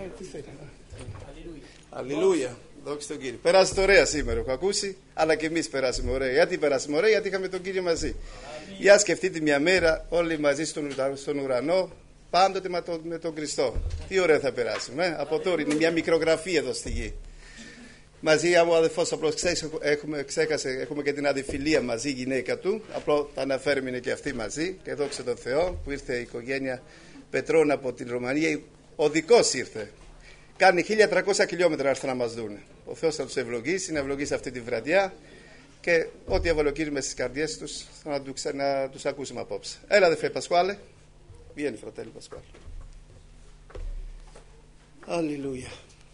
Αλληλούια. Δόξα τον Κύριο. Περάσετε ωραία σήμερα, έχω ακούσει, αλλά και εμείς περάσαμε ωραία. Γιατί περάσαμε ωραία, γιατί είχαμε τον Κύριο μαζί. Για σκεφτείτε μια μέρα όλοι μαζί στον ουρανό, πάντοτε με τον Χριστό. Τι ωραία θα περάσουμε. Από τώρα είναι μια μικρογραφία εδώ στη γη. Μαζί, ο αδελφός απλώς έχουμε και την αδελφιλία μαζί, η γυναίκα του. Απλώς τα αναφέρουμε, είναι και αυτή μαζί. Και δόξα τον Θεό που ήρθε η οικογένεια Πετρών από την Ρωμανία. Ο δικός ήρθε. Κάνει 1300 χιλιόμετρα έρθουν να μας δουν. Ο Θεός θα τους ευλογήσει, να ευλογήσει αυτή τη βραδιά και ό,τι έβαλε ο Κύριος μες στις καρδιές τους να τους ακούσουμε απόψε. Έλα αδελφέ Πασχουάλε. Vieni fratello Pasquale. Alleluia.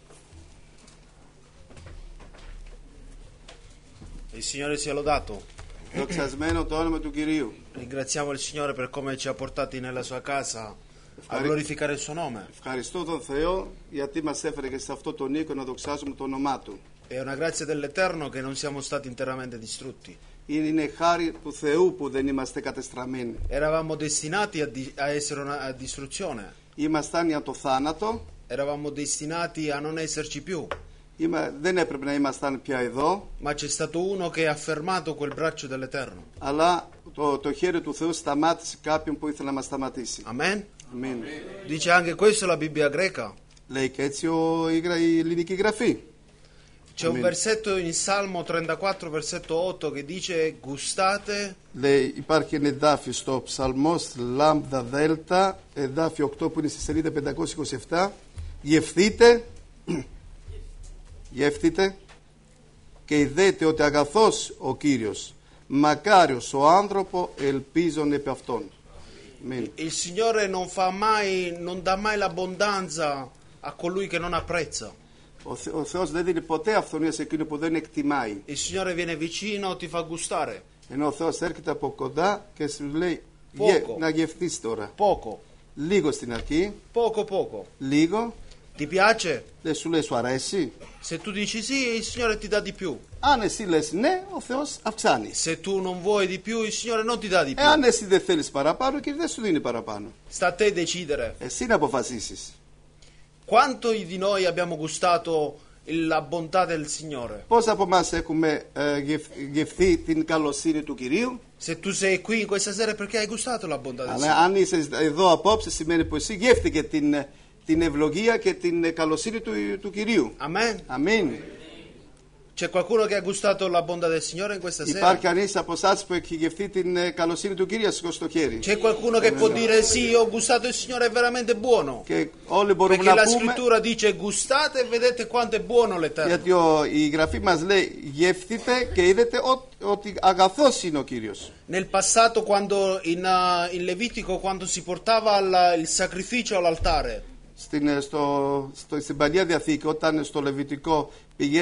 Il Signore sia lodato. Δοξασμένο το όνομα του Κυρίου. Ringraziamo il Signore per come ci ha portati nella sua casa a glorificare il suo nome. Ευχαριστώ τον Θεό γιατί μας έφερε και σε αυτό τον οίκο να δοξάζουμε το όνομά Του. È una grazia dell'Eterno che non siamo stati interamente distrutti. Είναι χάρη του Θεού που δεν είμαστε κατεστραμμένοι. Eravamo destinati a essere a distruzione. Ήμασταν για το θάνατο. Eravamo destinati a non esserci più. Δεν έπρεπε να ήμασταν πια εδώ. Ma c'è stato uno che ha fermato quel braccio dell'Eterno. Αλλά το χέρι του Θεού σταμάτησε κάποιον που ήθελε να μας σταματήσει. Amen. Amen. Dice anche questo la Bibbia greca. Λέει και έτσι η ελληνική γραφή. C'è un versetto in Salmo 34 versetto 8 che dice gustate. Λέει, υπάρχει ένα εδάφιο στο Ψαλμός Λάμδα Δέλτα, εδάφιο 8 που είναι στη σελίδα 527. Γεύθείτε και ειδέτε ότι αγαθός ο Κύριος, μακάριος ο άνθρωπο ελπίζον επ' αυτόν. Il Signore non dà mai l'abbondanza a colui che non apprezza. Ο Θεός δεν δίνει ποτέ αυθονία σε εκείνο που δεν εκτιμάει. Il Signore viene vicino, ti fa gustare. Ενώ ο Θεός έρχεται από κοντά και σου λέει να γευτείς τώρα. Poco. Λίγο στην αρχή. Poco. Λίγο. Ti piace? Δεν σου λέει σου αρέσει. Se tu dici sì, il Signore ti dà di più. Αν εσύ λες ναι, ο Θεός αυξάνει. Se tu non vuoi di più, il Signore non ti dà di più. Αν εσύ δεν θέλεις παραπάνω, και δεν σου δίνει παραπάνω. Sta a te decidere. Εσύ να αποφασίσεις. Quanto di noi abbiamo gustato la bontà del Signore? Πώς από εμάς έχουμε γευθεί την καλοσύνη του Κυρίου? Se tu sei qui in questa sera perché hai gustato la bontà del Signore? Αλλά αν είσαι εδώ απόψε σημαίνει πως εσύ γεύτηκε την ευλογία και την καλοσύνη του Κυρίου. Amen. Αμήν. C'è qualcuno che ha gustato la bontà del Signore in questa sera? Υπάρχει κανείς από εσάς που έχει γευτεί την καλοσύνη του Κυρίου? Σηκώσει το χέρι. C'è qualcuno che può dire sì, ho gustato il Signore, è veramente buono? Και όλοι μπορούμε Perché να la πούμε, scrittura dice gustate e vedete quanto è buono l'Eterno. γιατί η γραφή μας λέει γεύθητε και είδετε ότι αγαθός είναι ο Κύριος. Nel passato, quando in Levitico, quando si portava il sacrificio all'altare, Στην Παλιά Διαθήκη, όταν στο Λεβιτικό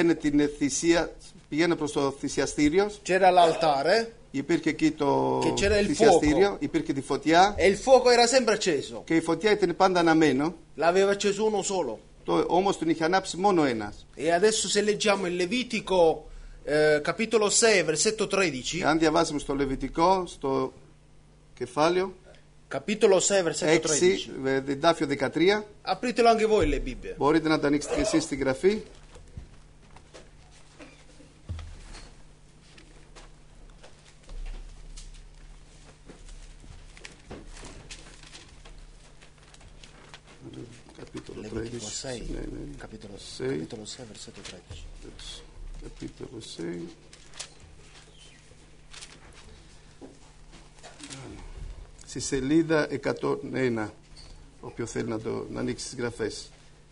πηγαίνει προς το θυσιαστήριο, c'era l'altare, υπήρχε εκεί το και c'era il θυσιαστήριο, fuoco. υπήρχε τη φωτιά e il fuoco era sempre acceso. και η φωτιά ήταν πάντα αναμένο, L'aveva acceso uno solo. όμως τον είχε ανάψει μόνο ένας. E adesso se leggiamo il Levitico capitolo 6 versetto 13, Αν διαβάσουμε στο Λεβιτικό, στο κεφάλαιο capitolo 6 versetto 6, 13, εδάφιο 13, apritelo anche voi le Bibbie. μπορείτε να τα ανοίξετε και εσείς στην γραφή. Levitico 6, capitolo 6 versetto 13. Capitolo 6. Στη σελίδα 101, όποιο θέλει να ανοίξει τις γραφές.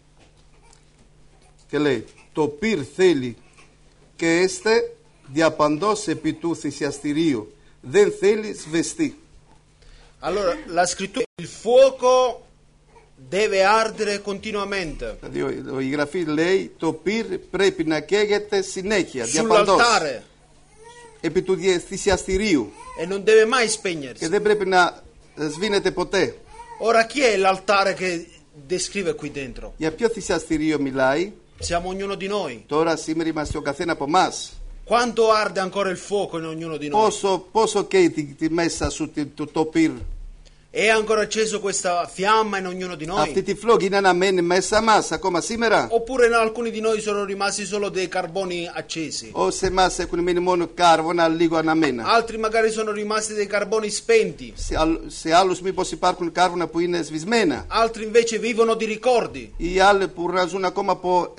Και λέει, το πυρ θέλει και έστε διαπαντός επί του θυσιαστηρίου, δεν θέλει σβεστή. Allora, la scrittura, il fuoco deve ardere continuamente. Δηλαδή η γραφή λέει, το πυρ πρέπει να καίγεται συνέχεια, διαπαντός, Sull'altare. επί του θυσιαστηρίου, E non deve mai spegnersi. και δεν πρέπει να σβήνεται ποτέ. Ora chi è l'altare che descrive qui dentro? Για ποιο θυσιαστηρίο μιλάει? Siamo ognuno di noi. Τώρα σήμερα είμαστε ο καθένα από εμάς. Quanto arde ancora il fuoco in ognuno di noi? Πόσο καίει τη μέσα σου το πυρ? È ancora acceso questa fiamma in ognuno di noi? Αυτή τη φλόγη είναι αναμένη μέσα μας ακόμα σήμερα. Oppure in alcuni di noi sono rimasti solo dei carboni accesi? Ως σε εμάς έχουν μείνει μόνο κάρβονα λίγο αναμένα. Altri magari sono rimasti dei carboni spenti. Σε άλλους μήπως υπάρχουν κάρβονα που είναι σβησμένα. Altri invece vivono di ricordi. Ή άλλοι που ραζούν ακόμα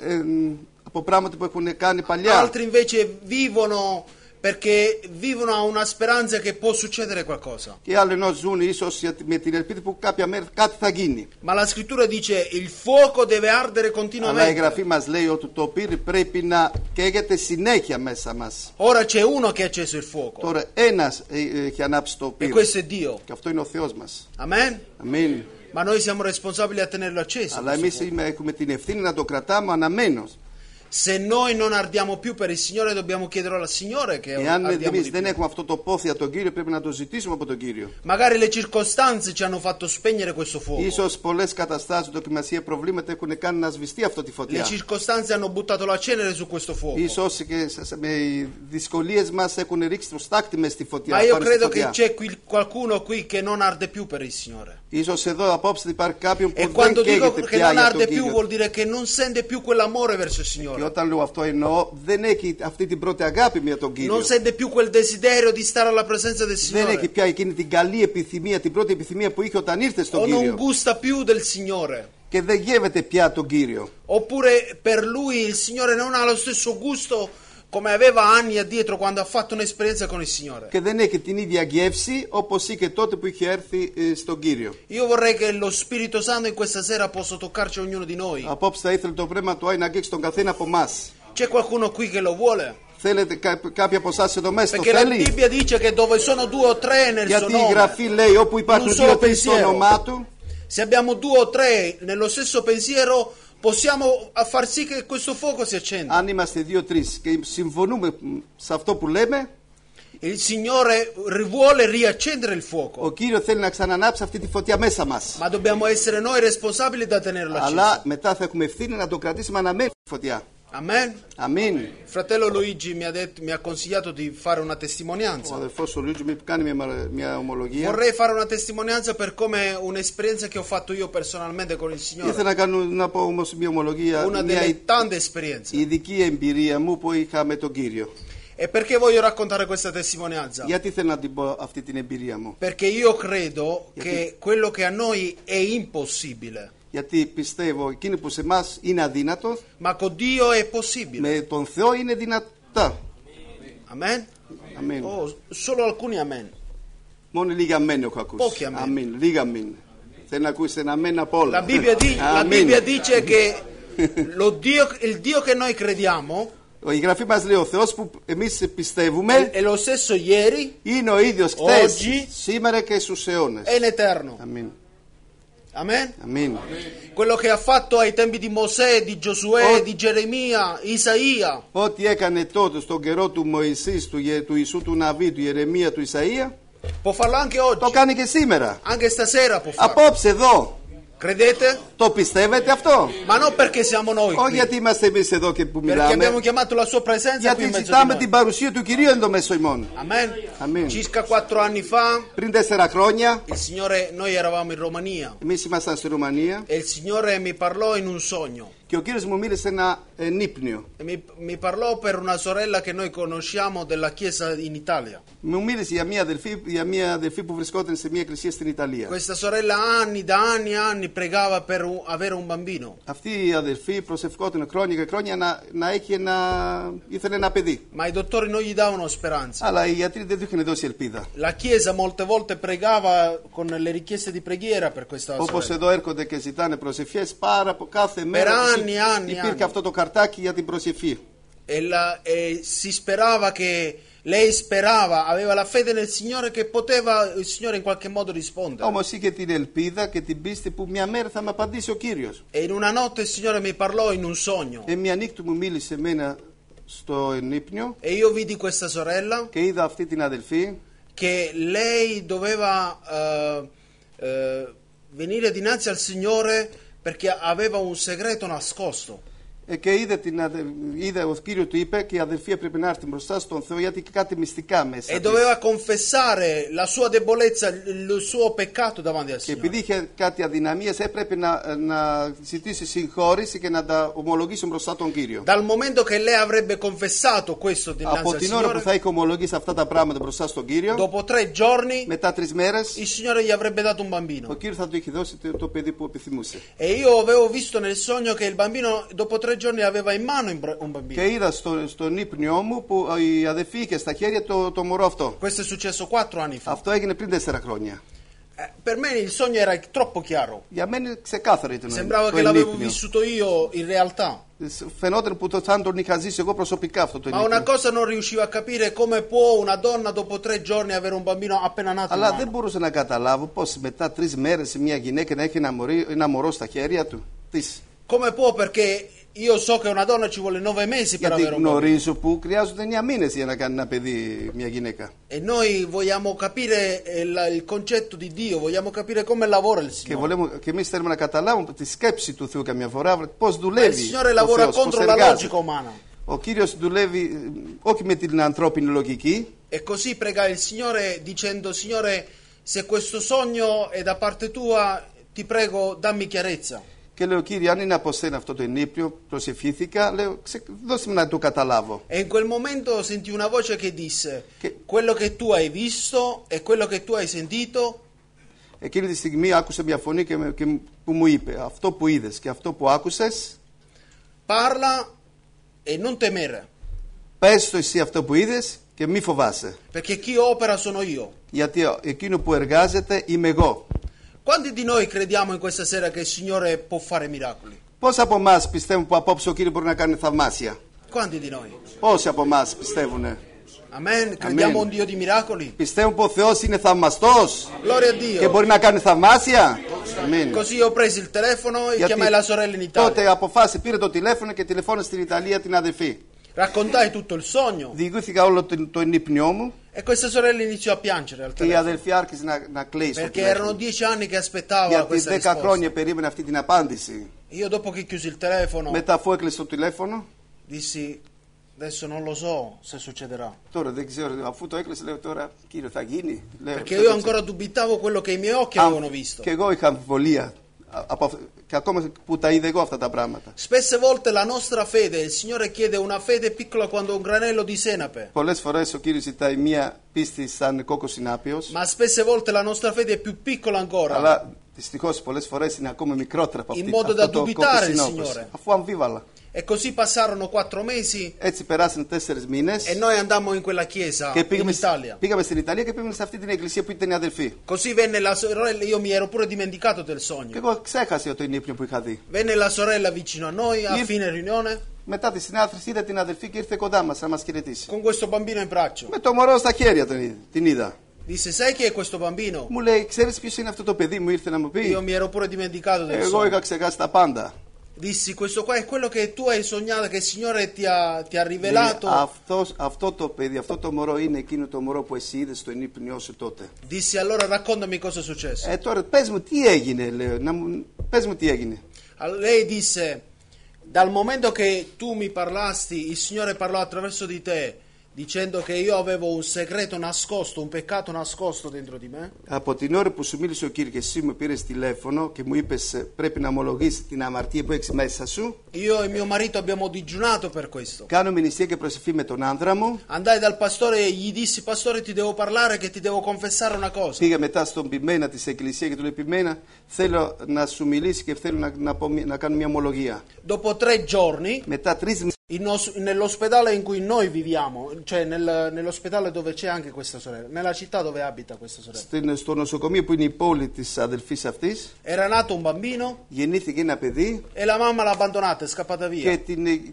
από πράγματα που έχουν κάνει παλιά. Altri invece vivono perché vivono a una speranza che può succedere qualcosa. Και άλλοι ενώ ζουν ίσως με την ελπίδα που κάποια μέρα κάτι θα γίνει. Ma la scrittura dice il fuoco deve ardere Αλλά η continuamente. Γραφή μας λέει ότι το πύρι πρέπει να καίγεται συνέχεια μέσα μας. Ora c'è uno che ha acceso il fuoco Τώρα ένας έχει ανάψει το e πύρι. questo è Dio. Και αυτό είναι ο Θεός μας. Amen. Αμήν. Ma noi siamo responsabili a tenerlo acceso. Αλλά questo εμείς fuoco. έχουμε την ευθύνη να το κρατάμε αναμένος. Se noi non ardiamo più per il Signore, dobbiamo chiedere al Signore che Εάν ardiamo εμείς di δεν più. έχουμε αυτό το πόθη για τον Κύριο, πρέπει να το ζητήσουμε από τον Κύριο. Magari le circostanze ci hanno fatto spegnere questo fuoco. Ίσως πολλές καταστάσεις, δοκιμασία, προβλήματα έχουν κάνει να σβηστεί αυτό τη Le φωτιά. circostanze hanno buttato la cenere su questo fuoco. Ίσως και με οι δυσκολίες μας έχουν ρίξει το στάχτη μες στη φωτιά. Ma io πάνω στη credo che φωτιά. c'è qualcuno qui che non arde più per il Signore. Ίσως εδώ απόψε υπάρχει κάποιον που E δεν quando dico καίγεται che πια non για τον arde più Κύριο. vuol dire che non sente più quell'amore verso il Και Signore. όταν λέω αυτό εννοώ, δεν έχει αυτή την πρώτη αγάπη με τον Κύριο. Non sente più quel desiderio di stare alla presenza del Δεν έχει Signore. πια εκείνη την καλή επιθυμία, την πρώτη επιθυμία που είχε όταν ήρθε στον O non Κύριο. gusta più del Signore. Και δεν γεύεται πια τον Κύριο. Oppure per lui il Signore non ha lo stesso gusto come aveva anni addietro quando ha fatto un'esperienza con il Signore. Και δεν έχει την ίδια γεύση όπως είχε τότε που είχε έρθει στον Κύριο. Io vorrei che lo Spirito Santo in questa sera possa toccarci ognuno di noi. Απόψε θα ήθελε το πνεύμα του Άι να αγγίξει τον καθένα από εμάς. C'è qualcuno qui che lo vuole? Θέλετε κάποιοι από εσάς εδώ μέσα το Perché la θέλει? Bibbia dice che dove sono 2 o 3 nel suo Γιατί η nome, Γραφή λέει όπου υπάρχουν Un solo 2-3 στο pensiero. όνομά του, se abbiamo 2 o 3 nello stesso pensiero, possiamo far sì che questo fuoco si accenda. αν είμαστε 2-3 και συμφωνούμε σε αυτό που λέμε, Il Signore vuole riaccendere il fuoco, ο Κύριος θέλει να ξανανάψει αυτή τη φωτιά μέσα μας. ma dobbiamo essere noi responsabili da tenerlo acceso. Αλλά μετά θα έχουμε ευθύνη να το κρατήσουμε αναμένη τη φωτιά. Amen. Αμήν. Fratello Luigi mi ha consigliato di fare una Ο testimonianza. αδελφός ο Λούτζου μου κάνει μια ομολογία. Vorrei fare una testimonianza per come un'esperienza che ho fatto io personalmente con il Signore. Ήθελα να πω όμως μια ομολογία, Una μια delle tante esperienze. ειδική εμπειρία μου που είχα με τον Κύριο. E perché voglio raccontare questa testimonianza? Γιατί θέλω να την πω αυτή την εμπειρία μου? Perché io credo che quello che a noi è impossibile, Γιατί πιστεύω εκείνο που σε εμάς είναι αδύνατο, ma con Dio è possibile. με τον Θεό είναι δυνατά. Amen? Αμήν. Oh, solo alcuni amen. Μόνο λίγα αμέν έχω ακούσει. Πόκι αμέν. Αμήν. Λίγα αμέν. Θέλω να ακούσει ένα αμέν από όλα. La Bibbia Αμήν. dice che il Dio che noi crediamo Η Γραφή μας λέει ο Θεός που εμείς πιστεύουμε è lo stesso ieri, είναι ο ίδιος χθες, Oggi. σήμερα και στους αιώνες. è in eterno. Αμήν. Amen? Αμήν. Quello che ha fatto ai tempi di Mosè, di Giosuè, Oh. di Geremia, Isaia, Ό,τι έκανε τότε στον καιρό του Μωυσής, του Ιησού, του Ναβί, του Ιερεμία, του Ισαΐα, può farlo anche το oggi, κάνει και σήμερα. anche stasera può farlo. Απόψε εδώ. Credete? Το πιστεύετε αυτό? Ma non perché siamo noi Όχι qui, γιατί είμαστε εμείς εδώ και που perché abbiamo μιλάμε. chiamato la sua presenza qui Γιατί in mezzo di ζητάμε noi. την παρουσία του Κυρίου εν το μέσο ημών. Amen. Amen. Circa 4 anni fa, Πριν 4 χρόνια, il Signore, noi eravamo in Romania εμείς ήμασταν στη Ρουμανία e il Signore mi parlò in un sogno. και ο Κύριος μου μίλησε ένα νύπνιο. E mi parlò per una sorella che noi conosciamo della chiesa in Italia. Μου μίλησε για μια αδελφή που βρισκόταν σε μια εκκλησία στην Ιταλία. Questa sorella da anni e anni pregava per avere un bambino. Αυτή η αδελφή προσευχόταν χρόνια και χρόνια να έχει ήθελε ένα παιδί. Ma i dottori non gli davano speranza. Αλλά οι γιατροί δεν του είχαν δώσει ελπίδα. La chiesa molte volte pregava con le richieste di preghiera per questa Όπως sorella. εδώ έρχονται και ζητάνε προσευχές κάθε μέρα. Anni. Υπήρχε αυτό το καρτάκι για την προσευχή. E si sperava che lei sperava, aveva la fede nel Signore che poteva il Signore in qualche modo rispondere. Όμως είχε την ελπίδα και την πίστη που μια μέρα θα με απαντήσει ο Κύριος. E in una notte il Signore mi parlò in un sogno. Μια νύχτα μου μίλησε εμένα στο ύπνιο E io vidi questa sorella και είδα αυτή την αδελφή che lei doveva venire dinanzi al Signore perché aveva un segreto nascosto. Και είδε ο Κύριος του είπε και η αδελφή έπρεπε να έρθει μπροστά στον Θεό γιατί είχε κάτι μυστικά μέσα. E doveva confessare la sua debolezza, il suo peccato davanti al Και Signore. επειδή είχε κάτι αδυναμίες έπρεπε να ζητήσει συγχώρηση και να τα ομολογήσει μπροστά τον Κύριο. Dal momento che lei avrebbe confessato questo dinanzi Από al την ώρα που Signore, θα είχε ομολογήσει αυτά τα πράγματα μπροστά στον Κύριο, dopo 3 giorni μετά 3 μέρες, il Signore gli avrebbe dato un ο bambino. Κύριος θα του είχε δώσει το παιδί που επιθυμούσε. E io avevo visto nel sogno che il bambino dopo 3 giorni aveva in mano un bambino. Και είδα στον ύπνιό μου που η αδελφή είχε στα χέρια το μωρό αυτό. Questo è successo 4 anni fa. Αυτό έγινε πριν 4 χρόνια. Per me il sogno era troppo chiaro. Για μένα ξεκάθαρο ήταν Sembrava το che l'avevo ενύπνιο. vissuto io in realtà. Φαινόταν που σαν τον είχα ζήσει εγώ προσωπικά αυτό το Ma una ενύπνιο. cosa non riuscivo a capire come può una donna dopo 3 giorni avere un bambino appena nato in Αλλά δεν mano. μπορούσα να καταλάβω πώς μετά 3 μέρες μια γυναίκα να έχει ένα μωρό στα χέρια του. Της. Come può? Perché io so che una donna ci vuole 9 mesi per Γιατί avere un bambino. γνωρίζω που χρειάζονται 9 μήνες για να κάνει ένα παιδί μια γυναίκα. E noi vogliamo capire il concetto di Dio, vogliamo capire come lavora il Signore. Και εμείς θέλουμε να καταλάβουμε τη σκέψη του Θεού καμιά φορά, πώς Ma il δουλεύει Signore ο lavora Θεός, πώς contro la εργάζεται. logica umana. Ο Κύριος δουλεύει όχι με την ανθρώπινη λογική. E così pregai il Signore dicendo: Signore, se questo sogno è da parte tua, ti prego, dammi chiarezza. Και λέω, Κύριε, αν είναι από σένα αυτό το ενύπνιο, προσευχήθηκα, λέω, δώσε μου να το καταλάβω. E in quel momento sentì una voce che disse: Che- quello che tu hai visto e quello che tu hai sentito, Εκείνη τη στιγμή άκουσα μια φωνή που μου είπε, αυτό που είδες και αυτό που άκουσες, parla e non temere, πες το εσύ αυτό που είδες και μη φοβάσαι. perché chi opera sono io. Γιατί εκείνο που εργάζεται είμαι εγώ. Quanti di noi crediamo in questa sera che il Signore può fare miracoli? Πόσοι από εμάς πιστεύουν που απόψε ο Κύριος μπορεί να κάνει θαυμάσια? Quanti di noi? Πόσοι από εμάς πιστεύουν? Amen? Crediamo a un Dio di miracoli? Πιστεύουν που ο Θεός είναι θαυμαστός Gloria a και Dio. μπορεί να κάνει θαυμάσια? Αμήν. Così ho preso il telefono e chiamai la sorella in Italia. τότε αποφάσισε, πήρε το τηλέφωνο και τηλεφώνησε στην Ιταλία την αδελφή. Raccontai tutto il sogno Διηγήθηκα όλο το ενύπνιό μου e questa sorella iniziò a piangere al και η telefono. αδελφή άρχισε να κλαίει στο Perché erano τηλέφωνο. 10 anni che aspettava Γιατί questa 10 risposta. χρόνια περίμενε αυτή την απάντηση. Io dopo che chiusi il telefono Μετά αφού έκλεισε το τηλέφωνο, dissi: adesso non lo so se succederà. τώρα δεν ξέρω, αφού το έκλεισε λέω τώρα Κύριε θα γίνει. Λέω, Perché io ancora dubitavo quello che i miei occhi avevano visto. Και εγώ είχα αμφιβολία και ακόμα που τα είδα εγώ αυτά τα πράγματα. Spesse volte la nostra fede, il Signore chiede una fede piccola quando un granello di senape. Πολλές φορές ο Κύριος ζητάει μία πίστη σαν κόκκος συνάπιος, Ma spesse volte la nostra fede è più piccola ancora. αλλά δυστυχώς πολλές φορές είναι ακόμα μικρότερα από In αυτή, modo da αυτό το dubitare κόκκος il συνάπιος. Signore. Αφού αμφίβαλα. E così passarono 4 mesi Έτσι περάσαν 4 μήνες e noi andammo in quella chiesa και in Italia. πήγαμε στην Ιταλία και πήγαμε σε αυτή την εκκλησία που ήταν η αδελφή. Così venne la sorella, io mi ero pure dimenticato del Και sogno. εγώ ξέχασα το ενύπνιο που είχα δει. Venne la sorella vicino a noi a fine riunione Μετά τη συνάθρηση είδα την αδελφή και ήρθε κοντά μας να μας χαιρετήσει. con questo bambino in braccio. Με το μωρό στα χέρια την είδα. Disse: sai chi è questo bambino? Μου λέει, ξέρεις ποιος είναι αυτό το παιδί, μου ήρθε να μου Io πει. mi ero pure dimenticato del Εγώ sogno. είχα ξεχάσει τα πάντα. Dissi: questo qua è quello che tu hai sognato, che il Signore ti ha rivelato. Αυτό το παιδί, αυτό το μωρό είναι εκείνο το μωρό που εσύ είδες στο ενύπνιό σου τότε. Dissi: allora raccontami cosa è successo. Τώρα πες μου τι έγινε, λέω. Πες μου τι έγινε. Lei disse: dal momento che tu mi parlasti, il Signore parlò attraverso di te, dicendo che io avevo un segreto nascosto, un peccato nascosto dentro di me. Από την ώρα που σου μίλησε ο Κύριος και εσύ μου πήρες τηλέφωνο και μου είπες πρέπει να ομολογήσεις την αμαρτία που έχεις μέσα σου, Io e mio marito abbiamo digiunato per questo. κάνω μηνυσία και προσευχή με τον άνδρα μου. Andai dal pastore e gli dissi: pastore, ti devo parlare, che ti devo confessare una cosa. Πήγα μετά στον πειμένα της εκκλησίας και του λέει πειμένα θέλω να σου μιλήσει και θέλω να κάνω μια ομολογία. Dopo 3 giorni, Μετά 3 μήνες nell'ospedale in cui noi viviamo, cioè nell'ospedale dove c'è anche questa sorella, nella città dove abita questa sorella, στο νοσοκομείο που είναι η πόλη της αδελφής αυτής era nato un bambino γεννήθηκε ένα παιδί e la mamma l'ha abbandonato, è scappata via. και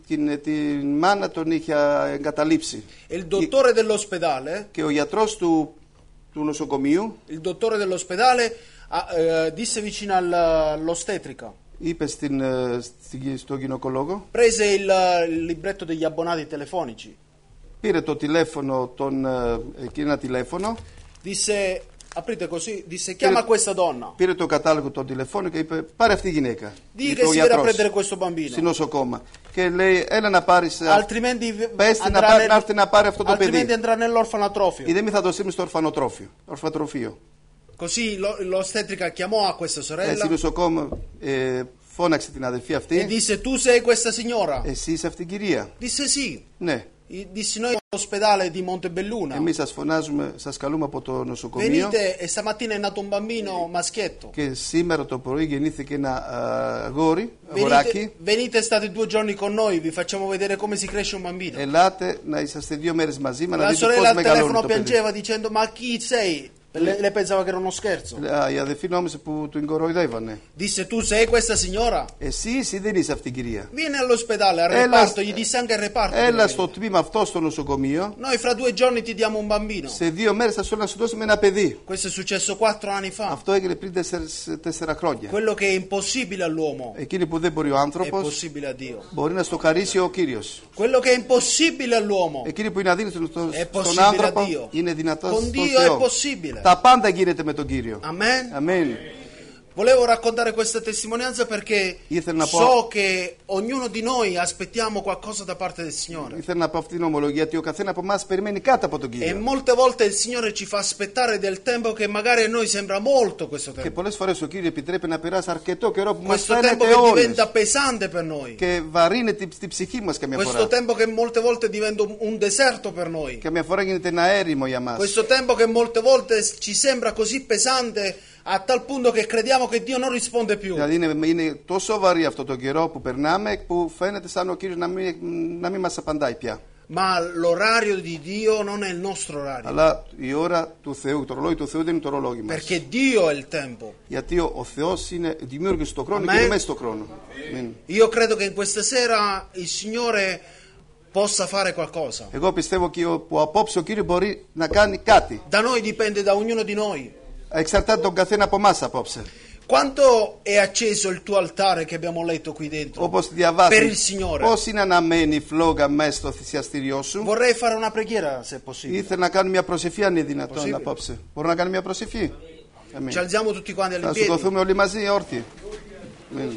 την μάνα τον είχε εγκαταλείψει. E il dottore dell'ospedale, Και ο γιατρός του νοσοκομείου il dottore dell'ospedale disse vicino all'ostetrica, είπε στον γυναικολόγο, prese il libretto degli abbonati telefonici, πήρε το τηλέφωνο, ένα τηλέφωνο disse: aprite così, disse chiama questa donna. Πήρε το κατάλογο των τηλεφώνων και είπε πάρε αυτή η γυναίκα. Dì che si viene a prendere questo bambino. Στην νοσοκόμα. Και λέει έλα να πάρεις, Altrimenti πες την να έρθει να πάρει αυτό το παιδί. Altrimenti andrà nell'orfanotrofio. Ή δεν θα το στείλουμε στο ορφανοτροφείο. Così l'ostetrica chiamò a questa sorella. Έτσι η νοσοκόμα φώναξε την αδελφή E αυτή. disse tu sei questa signora. Εσύ είσαι αυτή η κυρία. Disse sì. Ναι. Dissi noi all'ospedale di Montebelluna. Εμείς σας φωνάζουμε, σας καλούμε από το νοσοκομείο. Venite e stamattina è nato un bambino maschietto. Και σήμερα το πρωί γεννήθηκε ένα αγοράκι. Venite state 2 giorni con noi, vi facciamo vedere come si cresce un bambino. Ελάτε να είσαστε 2 μέρες μαζί με να La δείτε sorella πώς al μεγαλώνει telefono το παιδί. piangeva dicendo ma chi sei? Lei pensava che era uno scherzo. Η αδελφή νόμιζε που του κοροϊδεύανε. Disse tu sei questa signora? Εσύ δεν είσαι αυτή η κυρία. Vieni all'ospedale, al reparto, gli disse anche al reparto. Έλα στο τμήμα αυτό στο νοσοκομείο. Noi fra 2 giorni ti diamo un bambino. Σε 2 μέρες θα σου να σου δώσουμε ένα παιδί. Questo è successo 4 anni fa. Αυτό έγινε πριν 4 χρόνια. Quello che è impossibile all'uomo Εκείνη που δεν μπορεί ο è άνθρωπος possibile a Dio. μπορεί να στο χαρίσει ο Κύριος. Quello che è impossibile all'uomo Εκείνη που είναι αδύνατο è στον possibile a άνθρωπο Dio. είναι δυνατό Con στον Dio è Θεό. possibile. Τα πάντα γίνεται με τον Κύριο. Amen. Αμήν. Volevo raccontare questa testimonianza perché Ήθελα να πω- so che ognuno di noi aspettiamo qualcosa da parte del Signore. Ήθελα να πω αυτήν την ομολογία ότι ο καθένα από εμάς περιμένει κάτι από τον E Κύριο. molte volte il Signore ci fa aspettare del tempo che magari a noi sembra molto questo Και tempo. πολλές φορές ο Κύριος επιτρέπει να περάσει αρκετό καιρό που μας Questo tempo φαίνεται che ώρες diventa pesante per noi. και βαρύνει την ψυχή μας καμιά Questo φορά. tempo che molte volte diventa un deserto per noi. Καμιά φορά γίνεται ένα έρημο για μας. Questo tempo che molte volte ci sembra così pesante a tal punto che crediamo che Dio non risponde più. Δηλαδή είναι τόσο βαρύ αυτό το καιρό που περνάμε που φαίνεται σαν ο Κύριος να μην μας απαντάει πια. Ma l'orario di Dio non è il nostro orario. Αλλά η ώρα του Θεού, το ρολόι του Θεού δεν είναι το ρολόγι μας. Perché Dio è il tempo. Γιατί ο Θεός δημιούργησε τον χρόνο Amen. και είναι μέσα στον χρόνο. Αμήν. Io credo che in questa sera il Signore possa fare qualcosa. Εγώ πιστεύω και που απόψε ο Κύριος μπορεί να κάνει κάτι. Da noi dipende, da ognuno di noi. Εξαρτάται τον καθένα από εμάς απόψε. Quanto è acceso il tuo altare che abbiamo letto qui dentro? Όπως Per il διαβάζει, Signore. πώς είναι αναμένη η φλόγα μέσα στο θυσιαστήριό σου. Vorrei fare una preghiera se è possibile. Ήθελα να κάνω μια προσευχή αν είναι δυνατόν Possibile. απόψε. Μπορώ να κάνω μια προσευχή. Αμήν. Ci alziamo tutti quanti Θα all'impiedi. σηκωθούμε όλοι μαζί όρθιοι. Αμήν.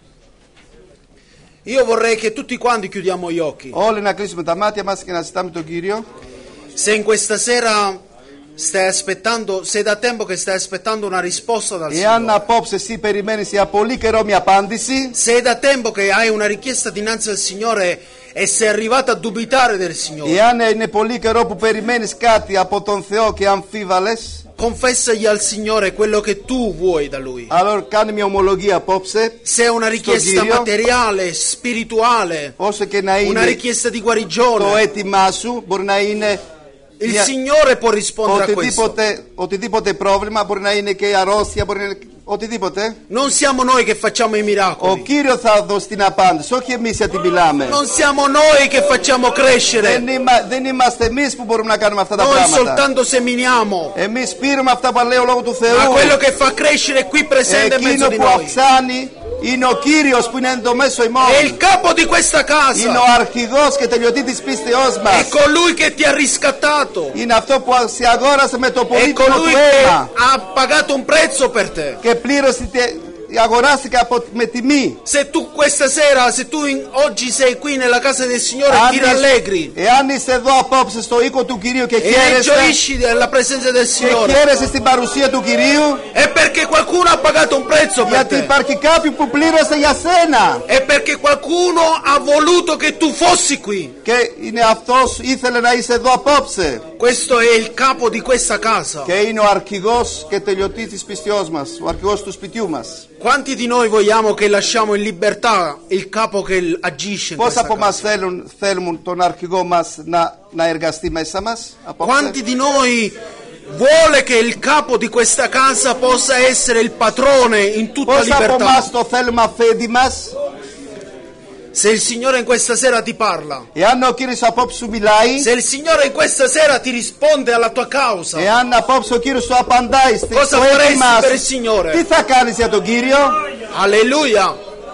Io vorrei che tutti quanti chiudiamo gli occhi. Όλοι να κλείσουμε τα μάτια μας και να ζητάμε τον Κύριο. Se in questa sera stai aspettando, sei da tempo che stai aspettando una risposta dal Εάν Signore. απόψε εσύ περιμένεις για πολύ καιρό μια απάντηση, Sei da tempo che hai una richiesta dinanzi al Signore e sei arrivato a dubitare del Signore. εάν είναι πολύ καιρό που περιμένεις κάτι από τον Θεό και αμφίβαλες, Confessagli al Signore quello che tu vuoi da Lui. αλλά κάνει μια ομολογία απόψε, Se è una richiesta Dio. materiale, spirituale, όσο και να una είναι richiesta di το guarigione, αίτημά σου, μπορεί να είναι il μια- Signore può rispondere a questo. οτιδήποτε πρόβλημα, μπορεί να είναι και αρρώστια, μπορεί να είναι οτιδήποτε. Non siamo noi che facciamo i Ο miracoli. Κύριος θα δώσει την απάντηση, όχι εμείς γιατί μιλάμε. Non siamo noi che facciamo crescere. Δεν είμαστε εμείς που μπορούμε να κάνουμε αυτά τα Noi πράγματα. soltanto seminiamo. Εμείς πήραμε αυτά που λέει ο Λόγος του Θεού. Ma quello che fa crescere è qui presente in mezzo Εκείνο di που noi. αυξάνει είναι ο Κύριος που είναι εν το μέσο ημών. È il capo di questa Είναι ο casa. αρχηγός και τελειωτή της πίστεώς È μας. colui che ti ha riscattato. Είναι αυτό που σε αγόρασε με το È πολύτιμο του colui che αίμα ha pagato un prezzo per te. και πλήρωσε, αγοράστηκε με τιμή. Se tu questa sera, se tu oggi sei qui nella casa del Signore, ti rallegri Εάν είσαι εδώ απόψε στο οίκο του Κυρίου και e χαίρεσαι gioisci della presenza del και Signore, χαίρεσαι στην παρουσία του Κυρίου, è perché qualcuno ha pagato un prezzo per γιατί te. υπάρχει κάποιο που πλήρωσε για σένα. È perché qualcuno ha voluto che tu fossi qui. Και είναι αυτός ήθελε να είσαι εδώ απόψε. Questo è il capo di questa casa. Και είναι ο αρχηγός και τελειωτής της πιστιός μας, ο αρχηγός του σπιτιού μας. Quanti di noi vogliamo che lasciamo in libertà il capo che agisce in Πώς questa από casa? μας θέλουν τον αρχηγό μας να εργαστεί μέσα μας απόψε? Quanti di noi vuole che il capo di questa casa possa essere il padrone in tutta Πώς από libertà? μας το θέλουμε αφέντη μας? Se il Signore in questa sera ti parla, Εάν ο Κύριος απόψε σου μιλάει, se il Signore in questa sera ti risponde alla tua causa, εάν απόψε ο Κύριος σου απαντάει στο cosa vorresti αίτημά per il σου, Signore? τι θα κάνεις για τον Κύριο? Alleluia!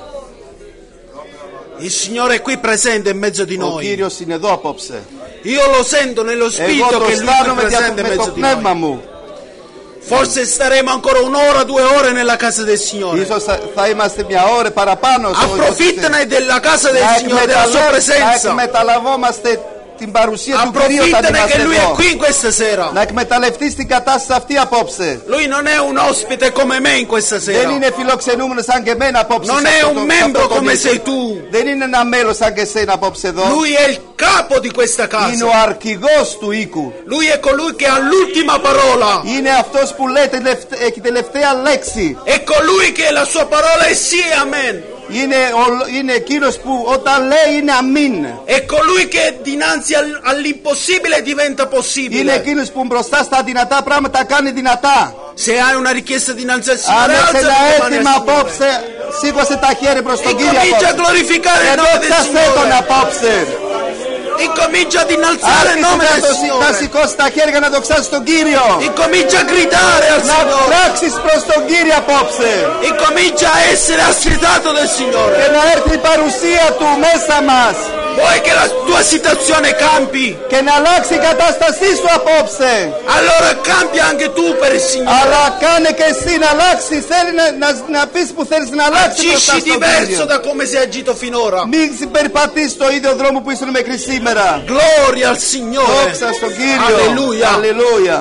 Il Signore è qui presente in mezzo di Ο noi. Κύριος είναι εδώ απόψε. Io lo sento nello Εγώ spirito το che Lui è αισθάνομαι presente in με το mezzo di πνεύμα noi. μου. Forse staremo ancora 1 ora, 2 ore nella casa del Signore. Ίσως θα είμαστε μια ώρα παραπάνω. Approfittane della casa del Signore, della sua Να presenza. εκμεταλλευόμαστε την παρουσία του Κυρίου όταν Approfittane είμαστε che Lui è εδώ. qui questa sera. Να εκμεταλλευτείς την κατάσταση αυτή απόψε. Lui non è un ospite come me in questa Δεν sera. είναι φιλοξενούμενος σαν και εμένα απόψε. Non σε è αυτό un το- membro αυτό το come μήνυμα. sei tu. Δεν είναι ένα μέλος σαν και εσένα απόψε εδώ. Lui è il capo di questa Είναι ο casa. αρχηγός του οίκου. Lui è colui che ha l'ultima parola. Είναι αυτός που λέει έχει τελευταία λέξη. È colui che la sua parola è sì e amen. Είναι εκείνος που όταν λέει είναι αμήν. È colui che dinanzi all'impossibile diventa Είναι possibile. εκείνος που μπροστά στα δυνατά πράγματα κάνει δυνατά. Se hai una richiesta dinanzi al Αν Signore, έχεις ένα alzati αίτημα απόψε, σήκωσε τα χέρια προς τον Κύριο Incomincia a απόψε. glorificare il nome del Δόξασέ τον Signore. απόψε. Incomincia ad innalzare il nome del Να Signore. σηκώσει τα χέρια να δοξάσεις τον Κύριο. Incomincia a gridare al Να Signore. πράξεις προς τον Κύριο απόψε. Incomincia a essere ascrittato del Και Signore. να έρθει η παρουσία του μέσα μας. Vuoi che la tua situazione cambi? Και να αλλάξει η κατάστασή σου απόψε. Allora cambia anche tu per il Signore. Αλλά κάνε και εσύ να αλλάξει. Θέλει να πεις που θέλεις να αλλάξει μπροστά Agisci στον diverso Κύριο. da come sei agito finora. Μην συμπεριπατείς το ίδιο δρόμο που ήσουν μέχρι σήμερα. Gloria al Signore. Δόξα στον Κύριο. Alleluia. Αλληλούια.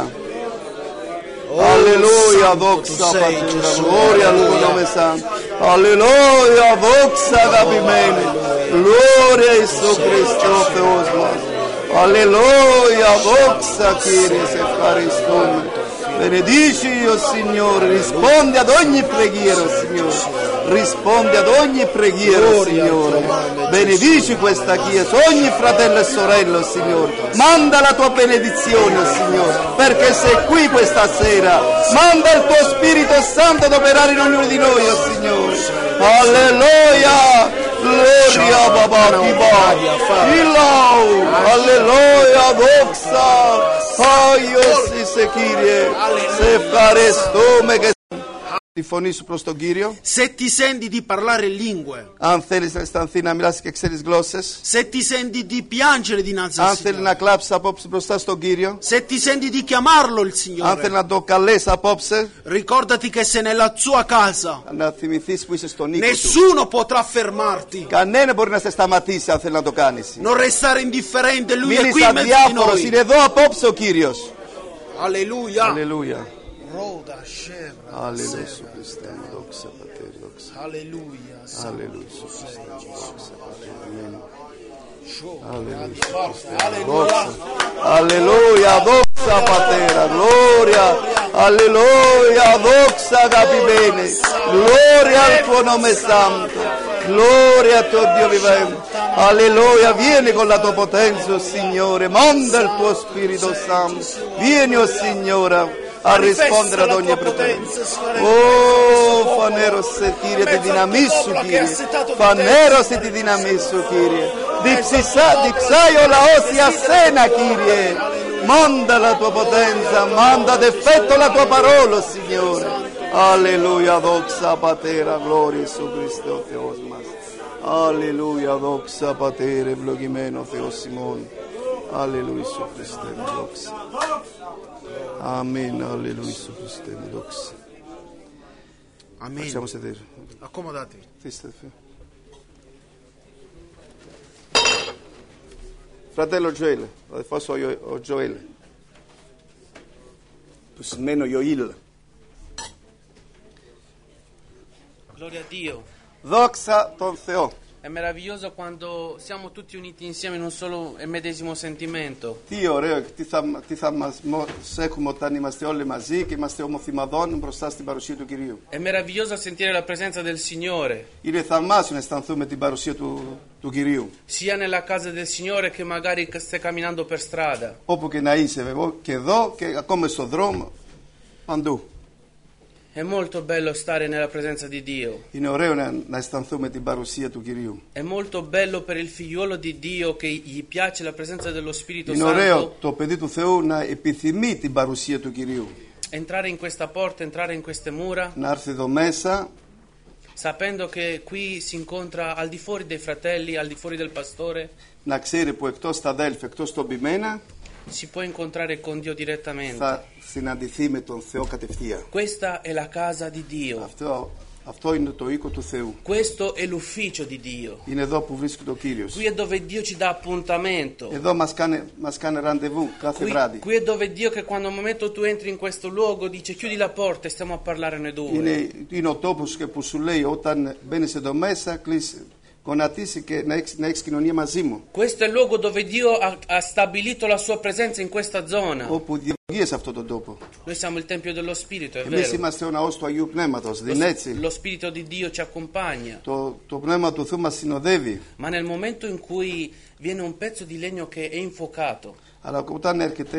Alleluia, Santo doxa sei, patera, Gesù. gloria al tuo nome santo. Alleluia, doxa capimene. Gloria a Gesù Cristo, Theos μας. Alleluia, doxa Kyrie, se Christum. Benedici io Signore, rispondi ad ogni preghiera, oh Signore. Rispondi ad ogni preghiera, oh Signore. Benedici questa Chiesa, ogni fratello e sorella, oh Signore. Manda la tua benedizione, oh Signore, perché sei qui questa sera. Manda il tuo Spirito Santo ad operare in ognuno di noi, oh Signore. Alleluia. Gloria Baba Kiba. Ilau. Alleluia. Doxa. Άγιος είσαι Κύριε, σε ευχαριστούμε και τη φωνή σου προς τον Κύριο. Se ti senti di parlare lingue, Αν θέλεις να αισθανθεί να μιλάς και ξέρεις γλώσσες, se ti senti di piangere dinanzi al αν θέλει Signore, να κλάψεις απόψε μπροστά στον Κύριο, se ti senti di chiamarlo il αν θέλει Signore, να το καλέσει απόψε, ricordati che sei nella sua casa. να θυμηθείς που είσαι στον οίκο του. Nessuno potrà fermarti. Κανένα μπορεί να σε σταματήσει αν θέλει να το κάνεις. Non restare indifferente, Lui è Μείνεις qui in mezzo di αδιάφορος, noi. είναι εδώ απόψε ο Κύριος. Alleluia. Αλληλούια. Roda, Shevra, Αλληλούια σου Χριστέ, δόξα Πατέρ, δόξα. Alleluia. Αλληλούια σου Χριστέ, δόξα Πατέρ. Alleluia. Alleluia, doxa patera, gloria, alleluia, doxa capibene, gloria al tuo nome santo, gloria a tuo Dio vivente, alleluia, vieni con la tua potenza, oh Signore, manda il tuo Spirito Santo, vieni, oh Signore, a rispondere ad ogni preghiera. Oh, fa nero se Kyrie ti dinamissu, Kyrie, fa nero se ti dinamissu, Kyrie, διψάει ο λαός η ασένα, Κύριε. Manda la tua potenza, manda ad effetto la tua parola, Signore. Alleluia, doxa patera, gloria su Cristo, Θεός μας. Alleluia, doxa patera, ευλογημένο Θεός ημών. Alleluia su Χριστέ, doxa. Amen, alleluia su Χριστέ, doxa. Facciamo Amen. sedere. Accomodatevi. Fratello Gioele, adesso ho Gioele. Tu sei meno Ioil. Gloria a Dio. Δόξα τον Θεό. È meraviglioso quando siamo tutti uniti insieme in un solo e medesimo sentimento. Τι ωραίο, τι θα μας έχουμε όταν είμαστε όλοι μαζί και είμαστε ομοθυμαδόν μπροστά στην παρουσία του Κυρίου. È meraviglioso sentire la presenza del Signore, Είναι θαυμάσιο να αισθανθούμε την παρουσία του Κυρίου. sia nella casa del Signore che magari stai camminando per strada. Όπου και να είσαι, εγώ και εδώ και ακόμα στον δρόμο, παντού. È molto bello stare nella presenza di Dio. Είναι ωραίο να αισθανθούμε την παρουσία του Κυρίου. È molto bello per il figliuolo di Dio che gli piace la presenza dello Spirito Είναι ωραίο Santo το παιδί του Θεού να επιθυμεί την παρουσία του Κυρίου. entrare in questa porta, entrare in queste mura, Να έρθει εδώ μέσα, sapendo che qui si incontra al di fuori dei fratelli, al di fuori del pastore, να ξέρει που εκτός τα αδέλφια, εκτός των ποιμένα, si può incontrare con Dio direttamente. θα συναντηθεί με τον Θεό κατευθείαν. Questa è la casa di Dio. Αυτό είναι το οίκο του Θεού. Questo è l'ufficio di Dio. Είναι εδώ που βρίσκεται ο Κύριος. Qui è dove Dio ci dà appuntamento. Εδώ μας κάνει ραντεβού κάθε βράδυ. Qui è dove Dio che quando al momento tu entri in questo luogo dice chiudi la porta e stiamo a parlare noi due. Είναι ο τόπος που σου λέει όταν μπαίνεις εδώ μέσα, γονατίσει και να έχεις κοινωνία μαζί μου. Questo è il luogo dove Dio ha stabilito la sua presenza in questa zona. Όπου διηγείες αυτόν τον τόπο. Noi siamo il Tempio dello Spirito, è Εμείς vero. είμαστε ο ναός του Αγίου Πνεύματος, δεν είναι έτσι? Lo Spirito di Dio ci accompagna. Το Πνεύμα του Θεού μας συνοδεύει. Ma nel momento in cui viene un pezzo di legno che è infuocato, Αλλά όταν έρχεται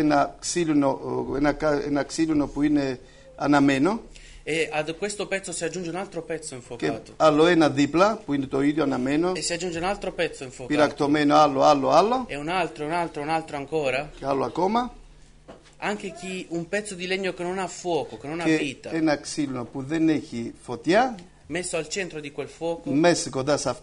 ένα ξύλινο που είναι αναμένο e ad questo pezzo si aggiunge un altro pezzo και infuocato, άλλο ένα δίπλα που είναι το ίδιο αναμένο, e si aggiunge un altro pezzo infuocato, πυρακτωμένο άλλο e un altro ancora, και άλλο ακόμα anche un pezzo di legno che non ha fuoco, che non ha και vita, ένα ξύλινο που δεν έχει φωτιά, messo al centro di quel fuoco, μέσα κοντά σε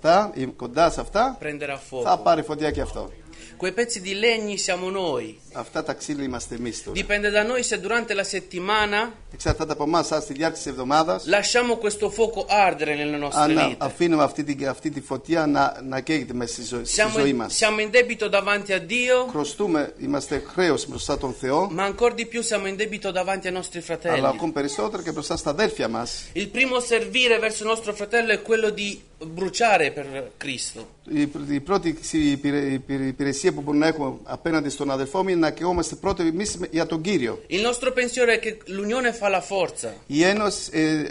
αυτά prenderà θα fuoco. πάρει φωτιά και αυτό. Quei pezzi di legni siamo noi. Αυτά τα ξύλα είμαστε εμείς τώρα. Dipende da noi se durante la settimana Εξαρτάται από εμάς, αν στη διάρκεια της εβδομάδας lasciamo questo fuoco ardere nelle nostre αν vite. αφήνουμε αυτή τη φωτιά να καίγεται μέσα στη ζωή μας. Siamo in debito davanti a Dio, Χρωστούμε, είμαστε χρέος μπροστά τον Θεό, ma ancora di più siamo in debito davanti ai nostri αλλά fratelli. ακόμη περισσότερο και μπροστά στα αδέρφια μας. Il primo servire verso il nostro fratello è quello di bruciare per Cristo. Η πρώτη υπηρεσία που μπορούμε να έχουμε απέναντι στον αδελφό μου είναι να καίγομαστε πρώτα εμείς για τον Κύριο. Il nostro pensiero è che l'unione fa la forza. Η ένωση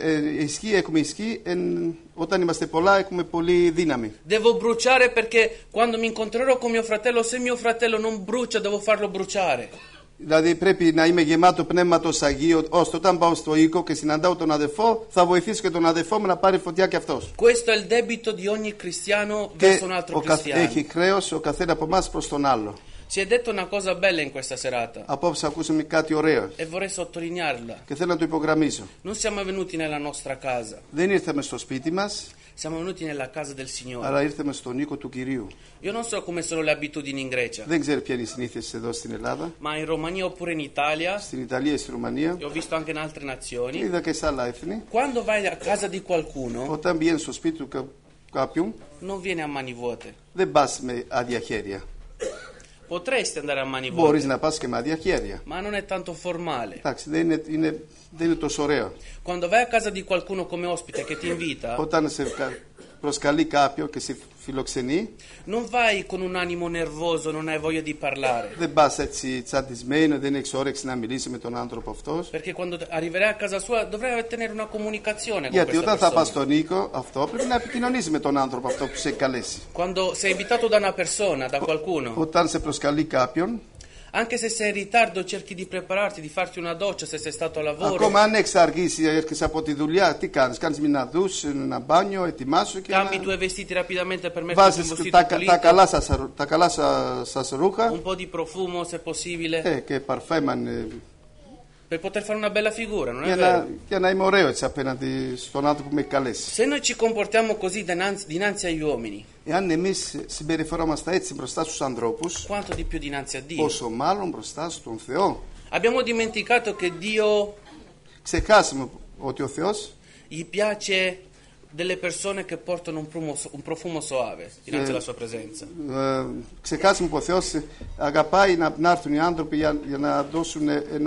έχουμε ισχύ, όταν είμαστε πολλά έχουμε πολύ δύναμη. Devo bruciare perché quando mi incontrerò con mio fratello, se mio fratello non brucia, devo farlo bruciare. Δηλαδή πρέπει να είμαι γεμάτο πνεύματος Αγίου, ώστε όταν πάω στο οίκο και συναντάω τον αδελφό, θα βοηθήσω και τον αδελφό μου να πάρει φωτιά και αυτός. Questo è il debito di ogni cristiano Και verso un altro cristiano. έχει χρέος ο καθένα από εμάς προς τον άλλο. Si è detto una cosa bella in questa serata Απόψε ακούσαμε κάτι ωραίο e vorrei sottolinearla. και θέλω να το υπογραμμίσω. Non siamo venuti nella nostra casa, Δεν ήρθαμε στο σπίτι μας, siamo venuti nella casa del Signore. αλλά ήρθαμε στον οίκο του Κυρίου. Io non so come sono le abitudini in Grecia, Δεν ξέρω ποια είναι η συνήθεια εδώ στην Ελλάδα, ma in Romania oppure in Italia, στην Italia e στη Ρουμανία, e ho visto anche in altre nazioni, είδα και σε άλλα έθνη. quando vai a casa di qualcuno Όταν βγαίνει στο σπίτι του κάποιου, non vieni a mani vuote. δεν πας με άδεια χέρια. Potresti andare a mani Μπορείς vuote, να πας και με άδεια χέρια. ma non è tanto formale. Εντάξει, δεν είναι τόσο ωραίο. Quando vai a casa di qualcuno come ospite che ti invita, Όταν σε προσκαλεί κάποιο και σε φιλοξενεί, non vai con un animo nervoso, non hai voglia di parlare. δεν πας έτσι τσαντισμένο, δεν έχεις όρεξη να μιλήσει με τον άνθρωπο αυτός. Perché quando arriverai a casa sua dovrai tenere una comunicazione con Γιατί questa όταν θα πας persona. στον οίκο αυτό πρέπει να επικοινωνήσει με τον άνθρωπο αυτό που σε έχει καλέσει. Quando sei invitato da una persona, da qualcuno, Όταν σε προσκαλεί κάποιον, anche se sei in ritardo cerchi di prepararti, di farti una doccia se sei stato a lavoro, ακόμα αν έχεις αργήσει, έρχεσαι από τη δουλειά, τι κάνεις? Κάνεις μια δούς, ένα μπάνιο, ετοιμάσου και cambi i tuoi vestiti rapidamente per metterti un βάζεις vestito τα pulito, καλά σας ρούχα un po' di profumo se possibile, και παρφέμα per poter fare una bella figura, non è vero? για να είμαι ωραίο έτσι απέναντι στον άνθρωπο που με έχει καλέσει. Se noi ci comportiamo così dinanzi agli uomini, Εάν εμείς συμπεριφερόμαστε έτσι μπροστά στους ανθρώπους, quanto di più dinanzi a Dio. πόσο μάλλον μπροστά στον Θεό. Abbiamo dimenticato che Dio Ξεχάσουμε ότι ο Θεός gli piace delle persone che portano un profumo soave dinanzi alla sua presenza. Ξεχάσουμε που ο Θεός αγαπάει να έρθουν οι άνθρωποι για να δώσουν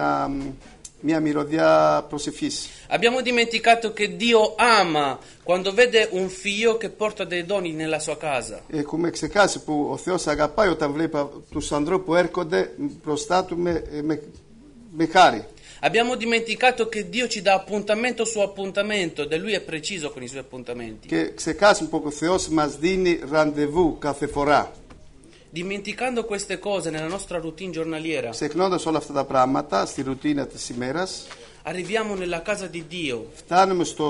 μια μυρωδιά προσευχής. Abbiamo dimenticato che Dio ama quando vede un figlio che porta dei doni nella sua casa. Έχουμε ξεχάσει που ο Θεός αγαπάει όταν βλέπει τους ανθρώπους που έρχονται μπροστά του με χάρη. Abbiamo dimenticato che Dio ci dà appuntamento su appuntamento ed lui è preciso con i suoi appuntamenti. Και ξεχάσουμε που ο Θεός μας δίνει ραντεβού κάθε φορά. Dimenticando queste cose nella nostra routine giornaliera, Ξεχνώντας όλα αυτά τα πράγματα στη ρουτίνα της ημέρας, arriviamo nella casa di Dio φτάνουμε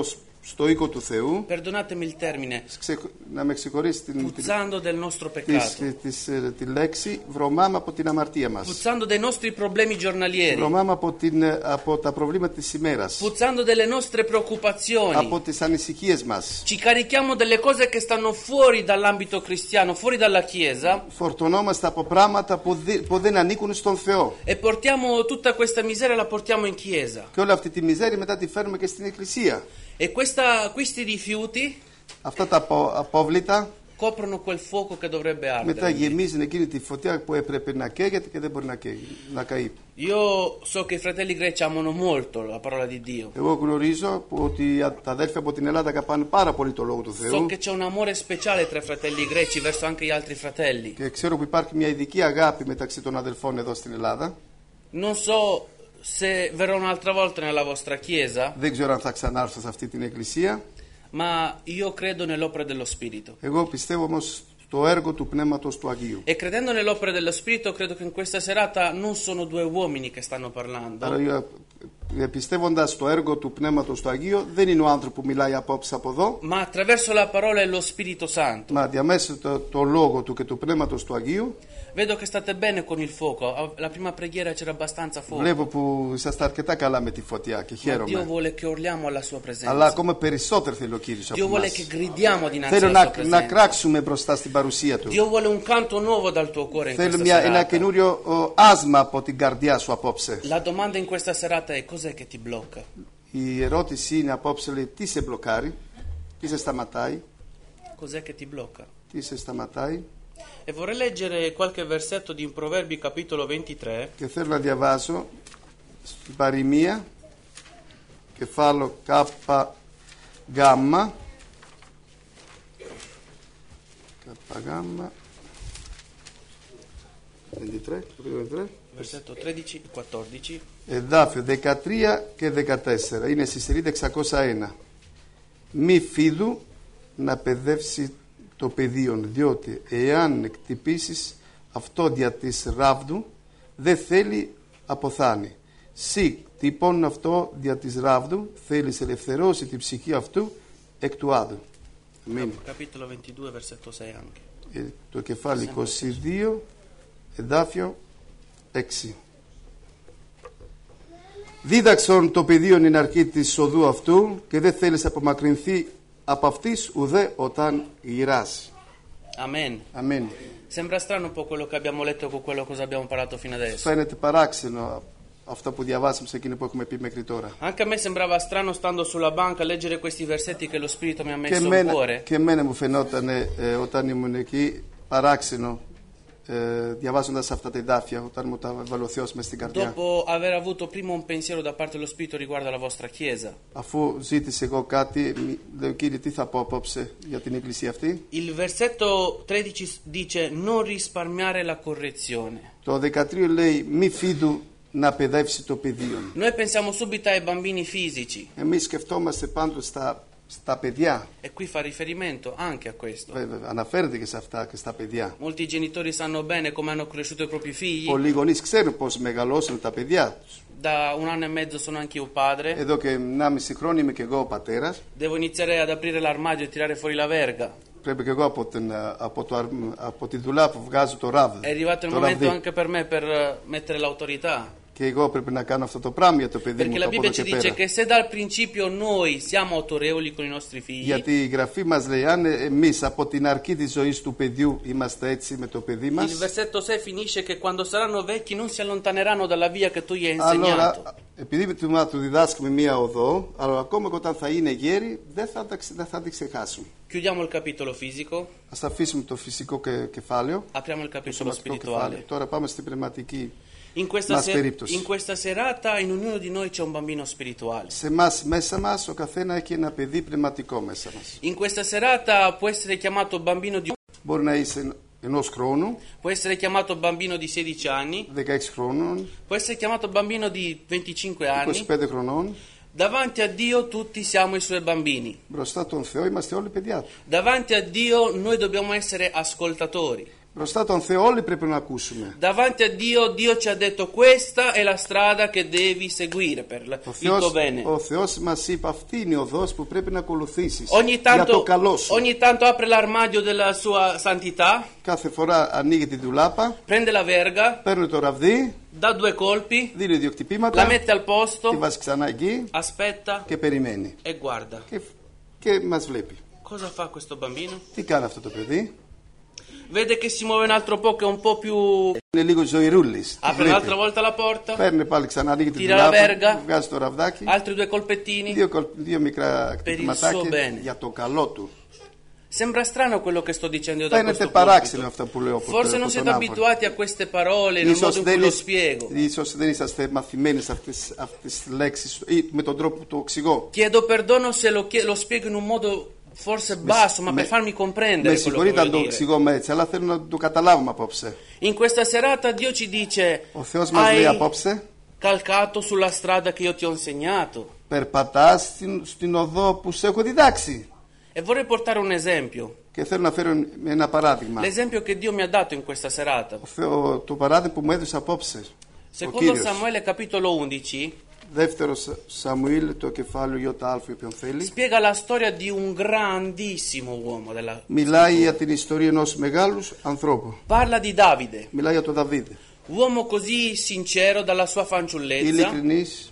στο οίκο του Θεού, perdonatemi il termine, να με ξεχωρίσει puzzando del nostro peccato, τη λέξη, βρωμάμε από την αμαρτία μας. puzzando dei nostri problemi giornalieri, Βρωμάμε από τα προβλήματα της ημέρας, puzzando delle nostre preoccupazioni. από τις ανησυχίες μας. Ci carichiamo delle cose che stanno fuori dall'ambito cristiano, fuori dalla Chiesa, Φορτωνόμαστε από πράγματα που δεν ανήκουν στον Θεό. e portiamo tutta questa miseria, la portiamo in Chiesa. Και όλη αυτή τη μιζέρια μετά τη φέρνουμε και στην Εκκλησία. E questi rifiuti Αυτά τα απόβλητα coprono quel fuoco che dovrebbe μετά ardere. γεμίζουν εκείνη τη φωτιά που έπρεπε να καίγεται και δεν μπορεί να καεί. Io so che i fratelli greci amano molto la parola di Dio. Εγώ γνωρίζω ότι τα αδέλφια από την Ελλάδα αγαπάνε πάρα πολύ το Λόγο του So Θεού che c'è un amore speciale tra i fratelli greci verso anche gli altri fratelli. και ξέρω που υπάρχει μια ειδική αγάπη μεταξύ των αδελφών εδώ στην Ελλάδα. Non so se verrò un'altra volta nella vostra chiesa, Δεν ξέρω αν θα ξανάρθω σε αυτή την εκκλησία. ma io credo nell'opera dello Spirito. Εγώ πιστεύω όμως στο έργο του Πνεύματος του Αγίου. E credendo nell'opera dello Spirito, credo che in questa serata non sono due uomini che stanno parlando, Άρα, πιστεύοντας στο έργο του Πνεύματος του Αγίου, δεν είναι ο άνθρωπος που μιλάει απόψε από εδώ, ma attraverso la parola e lo Spirito Santo. μα διαμέσου το λόγο του και του Πνεύματος του Αγίου. Vedo che state bene con il fuoco. La prima preghiera c'era abbastanza fuoco. Βλέπω που είσαστε αρκετά καλά με τη φωτιά και Ma Dio χαίρομαι. vuole che urliamo alla sua presenza. Αλλά ακόμα περισσότερο θέλει ο Κύριος από Dio vuole εμάς. che gridiamo dinanzi Θέλω alla sua να presenza. κράξουμε μπροστά στην παρουσία Του. Dio vuole un canto nuovo dal tuo cuore in Θέλω questa ένα serata. καινούριο άσμα από την καρδιά σου απόψε. La domanda in questa serata è: cos'è che ti blocca? Η ερώτηση είναι απόψε, λέει, τι σε μπλοκάρει, τι σε σταματάει, Cos'è che ti blocca? τι σε σταματάει. E vorrei leggere qualche versetto di Proverbi capitolo 23, Και θέλω να διαβάσω στην παροιμία, κεφάλαιο κάπα γάμμα, κάπα γάμμα, 23, versetto 13 e 14. εδάφιο 13 και 14, είναι στη σελίδα 601. Μη φίδου να παιδεύσει το πεδίον, διότι εάν εκτυπήσεις αυτό δια της ράβδου, δεν θέλει αποθάνει. Συ τυπώνουν αυτό δια της ράβδου, θέλεις ελευθερώσει την ψυχή αυτού εκ του άδου. Αμήν. Capitolo 22, versetto 6 anche. Το κεφάλι 22, εδάφιο 6. Δίδαξον το πεδίον εν αρχή της οδού αυτού και δεν θέλεις απομακρυνθεί από αυτής ουδέ όταν γυράσει. Amen. Αμήν. Sembra strano un po' quello che abbiamo letto con quello cosa abbiamo parlato fino adesso. Φαίνεται παράξενο αυτό που διαβάσαμε σε εκείνο που έχουμε πει μέχρι τώρα. Anche a me sembrava strano stando sulla banca a leggere questi versetti che lo Spirito mi ha messo in cuore. Και εμένα μου φαινόταν όταν ήμουν εκεί παράξενο διαβάζοντας αυτά τα εδάφια όταν μου τα έβαλε ο Θεός μες στην καρδιά. Dopo aver avuto prima un pensiero da parte dello Spirito riguardo alla vostra Chiesa. Αφού ζήτησε εγώ κάτι, λέω Κύριε τι θα πω απόψε για την εκκλησία αυτή. Il versetto 13 dice non risparmiare la correzione. Το 13 λέει μη φίδου να παιδεύσει το πεδίο. Noi pensiamo subito ai bambini fisici Εμείς σκεφτόμαστε πάντως στα παιδιά. e qui fa riferimento anche a questo. Βέβαια, αναφέρεται και σε αυτά και στα παιδιά. Molti genitori sanno bene come hanno cresciuto i propri figli. Πολλοί γονείς ξέρουν πώς μεγαλώσουν τα παιδιά τους. Da un anno e mezzo sono anche io padre. Εδώ και 1,5 χρόνο είμαι και εγώ ο πατέρας. Devo iniziare ad aprire l'armadio e tirare fuori la verga. Πρέπει και εγώ από τη δουλειά που βγάζω το ράβδι. È arrivato il το momento ραβδί. anche per me per mettere l'autorità. Και εγώ πρέπει να κάνω αυτό το πράγμα για το παιδί Perché μου la από εδώ Bibbia ci και dice πέρα. che se dal principio noi siamo autorevoli con i nostri figli, Γιατί η Γραφή μας λέει, αν εμείς από την αρχή της ζωής του παιδιού είμαστε έτσι με το παιδί il μας, versetto 6 finisce che quando saranno vecchi non si allontaneranno dalla via che tu gli hai allora, insegnato. επειδή του διδάσκουμε μία οδό, αλλά ακόμα και όταν θα είναι γέροι, δεν θα την ξεχάσουν. Chiudiamo il capitolo fisico, Ας αφήσουμε το φυσικό κεφάλαιο, apriamo il το capitolo σωματικό κεφάλαιο. spirituale. Τώρα πάμε στην πνευματική. In questa, Mas periptosi. in questa serata in ognuno di noi c'è un bambino spirituale. Σε εμάς, μέσα μας, ο καθένα έχει ένα παιδί πνευματικό μέσα μας. In questa serata può essere chiamato bambino di Μπορεί να είσαι ενός χρόνου, può essere chiamato bambino di 16 anni, 16 χρόνων, può essere chiamato bambino di 25 anni. 25 χρονών. Davanti a Dio tutti siamo i suoi bambini. Μπροστά τον Θεό είμαστε όλοι παιδιά του. Davanti a Dio noi dobbiamo essere ascoltatori. Μπροστά τον Θεό όλοι πρέπει να ακούσουμε. Davanti a Dio, Dio ci ha detto questa è la strada che devi seguire per il tuo bene. Ο Θεός μας είπε αυτή είναι η οδός που πρέπει να ακολουθήσεις Ogni για το tanto, καλό σου. ogni tanto apre l'armadio della sua santità, Κάθε φορά ανοίγει τη ντουλάπα, prende la verga, παίρνει το ραβδί, dà 2 colpi, δίνει δύο la χτυπήματα, mette al τη posto, βάζει ξανά εκεί aspetta και περιμένει. e guarda. Και μας βλέπει. Cosa fa questo bambino? Τι κάνει αυτό το παιδί? Vede che si muove un altro po', che è un po' più... Είναι λίγο ζωηρούλης. Apre un'altra volta la porta, Παίρνει πάλι ξανά, ανοίγει την Tira la ντουλάπα, verga. βγάζει το ραβδάκι, altri 2 colpettini. δύο μικρά suo χτυπηματάκια bene. για το καλό του. Sembra strano quello che sto dicendo io da Φαίνεται questo παράξενο pulpito. αυτό που λέω από Forse non τον siete άνθρωπο. abituati a queste parole nel modo in cui lo spiego. Ίσως δεν είσαστε μαθημένοι σε αυτές τις λέξεις ή με τον τρόπο που το εξηγώ. Chiedo perdono se lo spiego in un modo forse basso, ma per farmi Με comprendere quello che συγχωρείτε αν voglio το dire. εξηγώ έτσι, αλλά θέλω να το καταλάβουμε απόψε. In questa serata Dio ci dice: Ο Θεός μας λέει hai απόψε, calcato sulla strada che io ti ho insegnato. περπατάς στην οδό που σε έχω διδάξει. E vorrei portare un esempio. Και θέλω να φέρω ένα παράδειγμα. L'esempio che Dio mi ha dato in questa serata. Το παράδειγμα που μου έδωσε απόψε. Ο Secondo Κύριος. Samuele capitolo 11 Δεύτερος Σαμουήλ, το κεφάλαιο ΙΑ, όποιον θέλει. spiega la storia di un grandissimo uomo della... Μιλάει για την ιστορία ενός μεγάλου ανθρώπου. Parla di Davide, Μιλάει για τον Δαβίδ. uomo così sincero dalla sua fanciullezza, Ειλικρινής,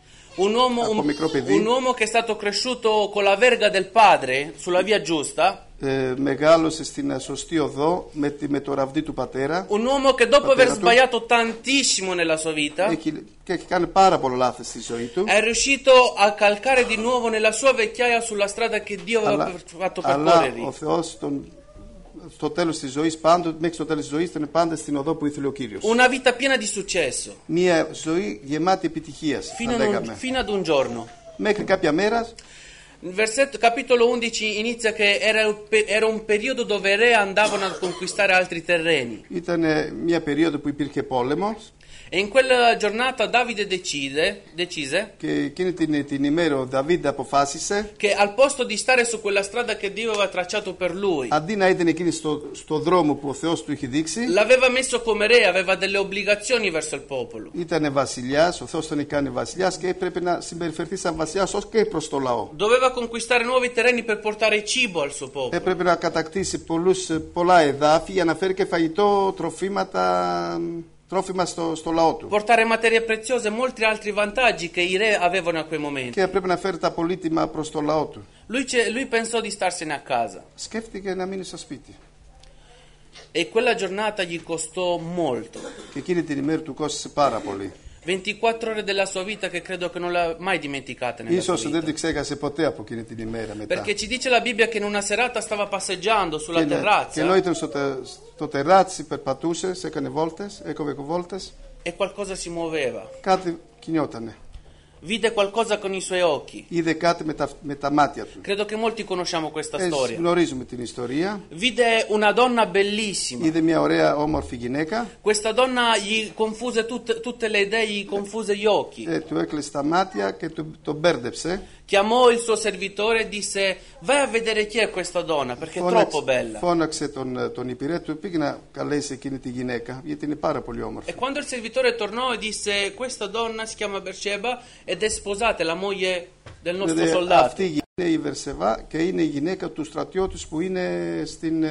un micro PD. uomo che è stato cresciuto con la verga del padre sulla via giusta, μεγάλωσε στην σωστή οδό με το ραβδί του πατέρα un uomo che dopo aver Patera tu. sbagliato tantissimo nella sua vita και έχει κάνει πάρα πολλά λάθη στη ζωή του. è riuscito a calcare di nuovo nella sua vecchiaia sulla strada che Dio aveva fatto Αλλά percorrere. ο Θεός στο τέλος της ζωής, πάντοτε, μέχρι το τέλος της ζωής, ήταν πάντα στην οδό που ήθελε ο Κύριος. Una vita piena di successo, Μια ζωή γεμάτη επιτυχίας, θα λέγαμε. fino ad un giorno. Μέχρι κάποια μέρα, Il versetto capitolo 11 inizia che era un periodo dove i re andavano a conquistare altri terreni. ήταν μια περίοδο που υπήρχε πόλεμος E in quella giornata Davide decise και εκείνη την ημέρα ο Δαβίδ αποφάσισε, che al posto di stare su quella strada che Dio aveva tracciato per lui, αντί να ήταν εκείνη στο δρόμο που ο Θεός του είχε δείξει, l'aveva messo come re, aveva delle obbligazioni verso il popolo. ήταν βασιλιάς, ο Θεός τον είχε κάνει βασιλιάς και έπρεπε να συμπεριφερθεί σαν βασιλιάς ως και προς το λαό. Doveva conquistare nuovi terreni per portare cibo al suo popolo. Έπρεπε να κατακτήσει πολλά εδάφη για να φέρει και φαγητό, τρόφιμα στο λαό του. Portare materie preziose e molti altri vantaggi che i re avevano a quei momenti. Και έπρεπε να φέρει τα πολύτιμα προς το λαό του. Lui pensò di starsene a casa Σκέφτηκε να μείνει στο σπίτι. e quella giornata gli costò molto. Και εκείνη την ημέρα του κόστησε πάρα πολύ. 24 ore della sua vita che credo che non l'ha mai dimenticate nella sua Ίσως δεν vita. την ξέχασε ποτέ από εκείνη την ημέρα μετά. Perché ci dice la Bibbia che in una serata stava passeggiando sulla Και terrazza ενώ ήταν στο τεράτσι, περπατούσε, έκανε βόλτες, έκοβε βόλτες, e qualcosa si muoveva. κάτι κινιότανε. Vide qualcosa con i suoi occhi. Είδε κάτι με τα μάτια του. Credo che molti conosciamo questa storia. Γνωρίζουμε την ιστορία. Vide una donna bellissima. Είδε μια ωραία όμορφη γυναίκα. Questa donna gli confuse tutte le idee, gli confuse gli occhi. Του έκλεισε τα μάτια και τον μπέρδεψε. Chiamò il suo servitore e disse: vai a vedere chi è questa donna perché è troppo bella. Φώναξε τον υπηρέτη του, πήγε να καλέσει εκείνη τη γυναίκα, γιατί είναι πάρα πολύ όμορφη. E quando il servitore tornò e disse: questa donna si chiama Berseba ed è sposata, è la moglie del nostro soldato. Αυτή είναι η Βερσεβά και είναι η γυναίκα του στρατιώτου που είναι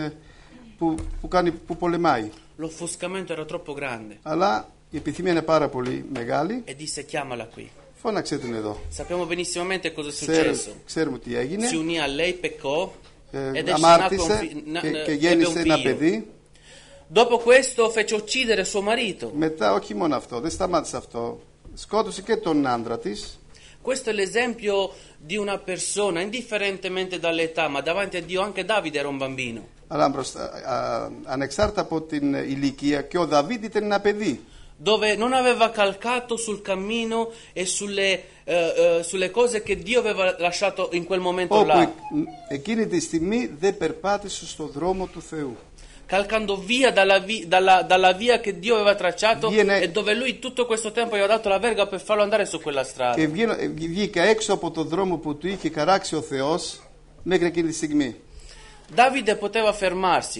που πολεμάει. L'offuscamento era troppo grande Αλλά η επιθυμία είναι πάρα πολύ μεγάλη. e disse: chiamala qui. Φώναξε την εδώ. Sappiamo benissimamente cosa è successo. Ξέρουμε τι έγινε. Si unì a lei, peccò ed è nato Αμάρτησε και ebbe γέννησε un ένα figlio. παιδί. Dopo questo fece uccidere suo marito. Μετά όχι μόνο αυτό, δεν σταμάτησε αυτό. Σκότωσε και τον άντρα της. Questo è l'esempio di una persona, indifferentemente dall'età, ma davanti a Dio anche Davide era un bambino. Αλλά ανεξάρτητα από την ηλικία, και ο Δαβίδ ήταν ένα παιδί. Dove non aveva calcato sul cammino e sulle cose che Dio aveva lasciato in quel momento là. Όπου εκείνη τη στιγμή δεν περπάτησε στο δρόμο του Θεού. Calcando via dalla via che Dio aveva tracciato e dove lui tutto questo tempo gli aveva dato la verga per farlo andare su quella strada. Και βγήκα έξω από τον δρόμο που του είχε χαράξει ο Θεός μέχρι εκείνη τη στιγμή. Davide poteva fermarsi.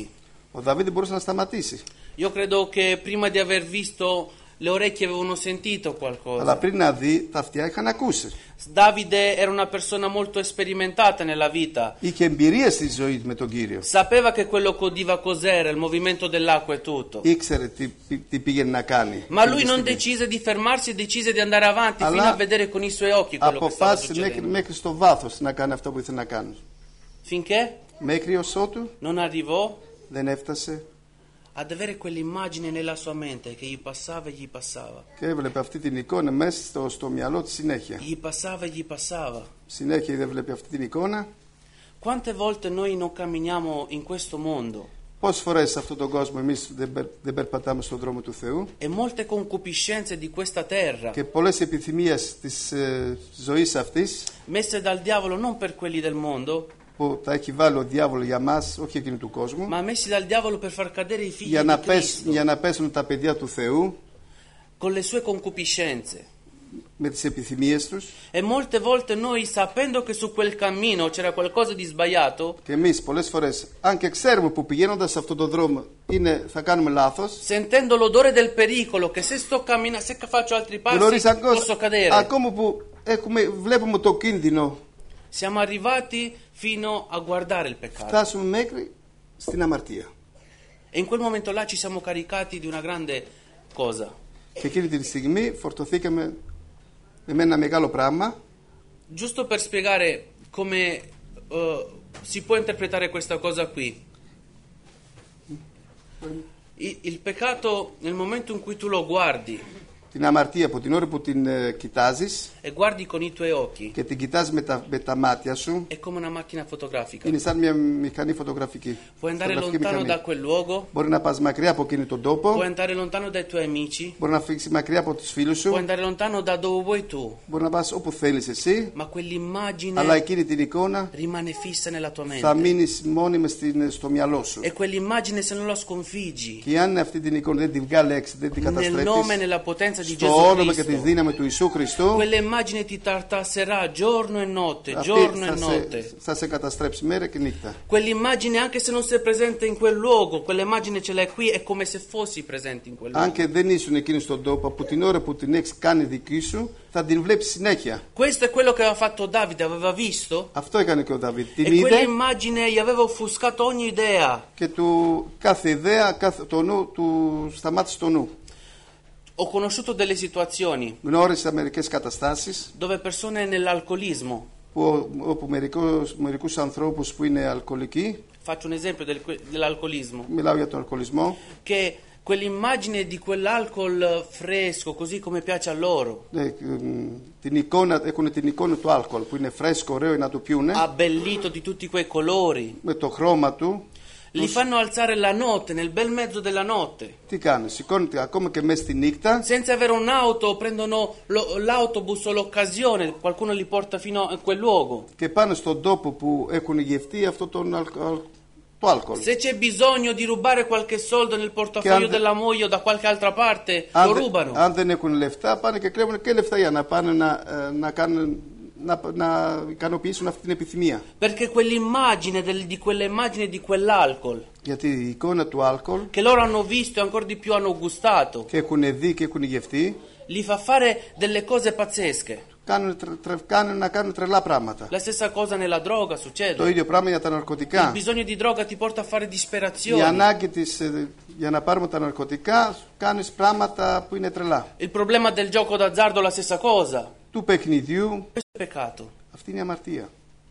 Ο Δαβίδ μπορούσε να σταματήσει. Io credo che prima di aver visto le orecchie avevano sentito qualcosa. Αλλά πριν να δει, τα αυτιά είχαν ακούσει. Davide era una persona molto sperimentata nella vita. Είχε εμπειρία στη ζωή με τον Κύριο. Sapeva che quello che udiva cos'era, il movimento dell'acqua e tutto. Ήξερε τι πήγαινε να κάνει. Ma lui non decise di fermarsi e decise di andare avanti fino a vedere con i suoi occhi quello che stava succedendo. Μέχρι στο βάθος να κάνει αυτό που ήθελε να κάνει. Finché Μέχρι ως ότου non arrivò δεν έφτασε ad avere quell'immagine nella sua mente che gli passava e gli passava. και έβλεπε αυτή την εικόνα μέσα στο μυαλό της συνέχεια. Gli passava e gli passava. Συνέχεια δεν βλέπει αυτή την εικόνα. Quante volte noi non camminiamo in questo mondo Πόσες φορές σε αυτόν τον κόσμο εμείς δεν περπατάμε στον δρόμο του Θεού e molte concupiscenze di questa terra και πολλές επιθυμίες της ζωής αυτής messe dal diavolo non per quelli del mondo, που τα έχει βάλει ο διάβολος για μας, όχι εκείνου του κόσμου, ma messi dal diavolo per far cadere i figli di Cristo για να πέσουν τα παιδιά του Θεού con le sue concupiscenze. με τις επιθυμίες τους. E molte volte noi, sapendo che su quel cammino c'era qualcosa di sbagliato, Και εμείς πολλές φορές, αν και ξέρουμε που πηγαίνοντας σε αυτόν τον δρόμο θα κάνουμε λάθος, sentendo l'odore del pericolo, che se sto camminando, se faccio altri passi posso cadere, ακόμα που βλέπουμε το κίνδυνο, siamo arrivati fino a guardare il peccato. φτάσουμε μέχρι στην αμαρτία. E in quel momento là ci siamo caricati di una grande cosa. Και εκείνη τη στιγμή φορτωθήκαμε με ένα μεγάλο πράγμα. Giusto per spiegare come si può interpretare questa cosa qui. Il peccato, nel momento in cui tu lo guardi Την αμαρτία από την ώρα που την κοιτάζεις e guardi con i tuoi occhi, και την κοιτάς με τα μάτια σου, è come una macchina fotografica. είναι σαν μια μηχανή φωτογραφική. Puoi andare lontano da quel luogo, Μπορεί να πας μακριά από εκείνη τον τόπο, puoi andare lontano dai tuoi amici, μπορεί να φύγεις μακριά από τους φίλους σου, puoi andare lontano da dove vuoi tu, μπορεί να πας όπου θέλεις εσύ, ma quell'immagine αλλά εκείνη την εικόνα rimane fissa nella tua θα mente. μείνεις μόνιμα στο μυαλό σου. E quell'immagine, se non la sconfiggi, Και αν αυτή την εικόνα δεν την βγάλει έξω, δεν την nel nome e καταστρέψεις, nella potenza di στο Gesù όνομα και τη Cristo, δύναμη του Ιησού Χριστού, quell'immagine ti tartasserà giorno e notte, αυτή giorno e notte. θα σε καταστρέψει μέρα και νύχτα. Quell'immagine, anche se non sei presente in quel luogo, quell'immagine ce l'hai qui, è come se fossi presente in quel Αν luogo. και δεν ήσουν εκείνη στον τόπο, από την ώρα που την έχεις κάνει δική σου, θα την βλέπεις συνέχεια. Questo è quello che aveva fatto Davide, aveva visto, Αυτό έκανε και ο Δαβίδ. Την e είδε quell'immagine gli aveva offuscato ogni idea. και κάθε ιδέα, το νου του σταμάτησε το νου. Ho conosciuto delle situazioni Γνώρισα μερικές καταστάσεις dove persone nell'alcolismo, όπου μερικούς ανθρώπους που είναι αλκοολικοί, faccio un esempio dell'alcolismo, μιλάω για τον αλκοολισμό, che quell'immagine di quell'alcol fresco, così come piace a loro, έχουν την εικόνα του αλκοόλ που είναι φρέσκο, ωραίο να το πιούνε, abbellito di tutti quei colori, με το χρώμα του. li fanno alzare la notte, nel bel mezzo della notte. Τι κάνει, σηκώνεται ακόμα και μέσα στη νύχτα, Senza avere un'auto, prendono l'autobus o l'occasione, qualcuno li porta fino a quel luogo. και πάνε στον τόπο που έχουν γευτεί αυτό το αλκοόλ. Se c'è bisogno di rubare qualche soldo nel portafoglio della moglie o da qualche altra parte, lo rubano. Αν δεν έχουν λεφτά, πάνε και κλέβουν και λεφτά για να πάνε να ικανοποιήσουν αυτή την επιθυμία. Perché quell'immagine di quell'immagine di quell'alcol Γιατί η εικόνα του αλκοόλ che loro hanno visto e ancora di più hanno gustato και έχουν δει και έχουν γευτεί, li fa fare delle cose pazzesche. κάνουν να κάνουν τρελά πράγματα. La stessa cosa nella droga Το succede. ίδιο πράγμα για τα Il ναρκωτικά. bisogno di droga ti porta a fare Η disperazione. ανάγκη της για να πάρουμε τα ναρκωτικά, κάνεις πράγματα που είναι τρελά. Il problema del gioco d'azzardo la stessa cosa. Του παιχνιδιού, Questo è peccato. αυτή είναι η αμαρτία.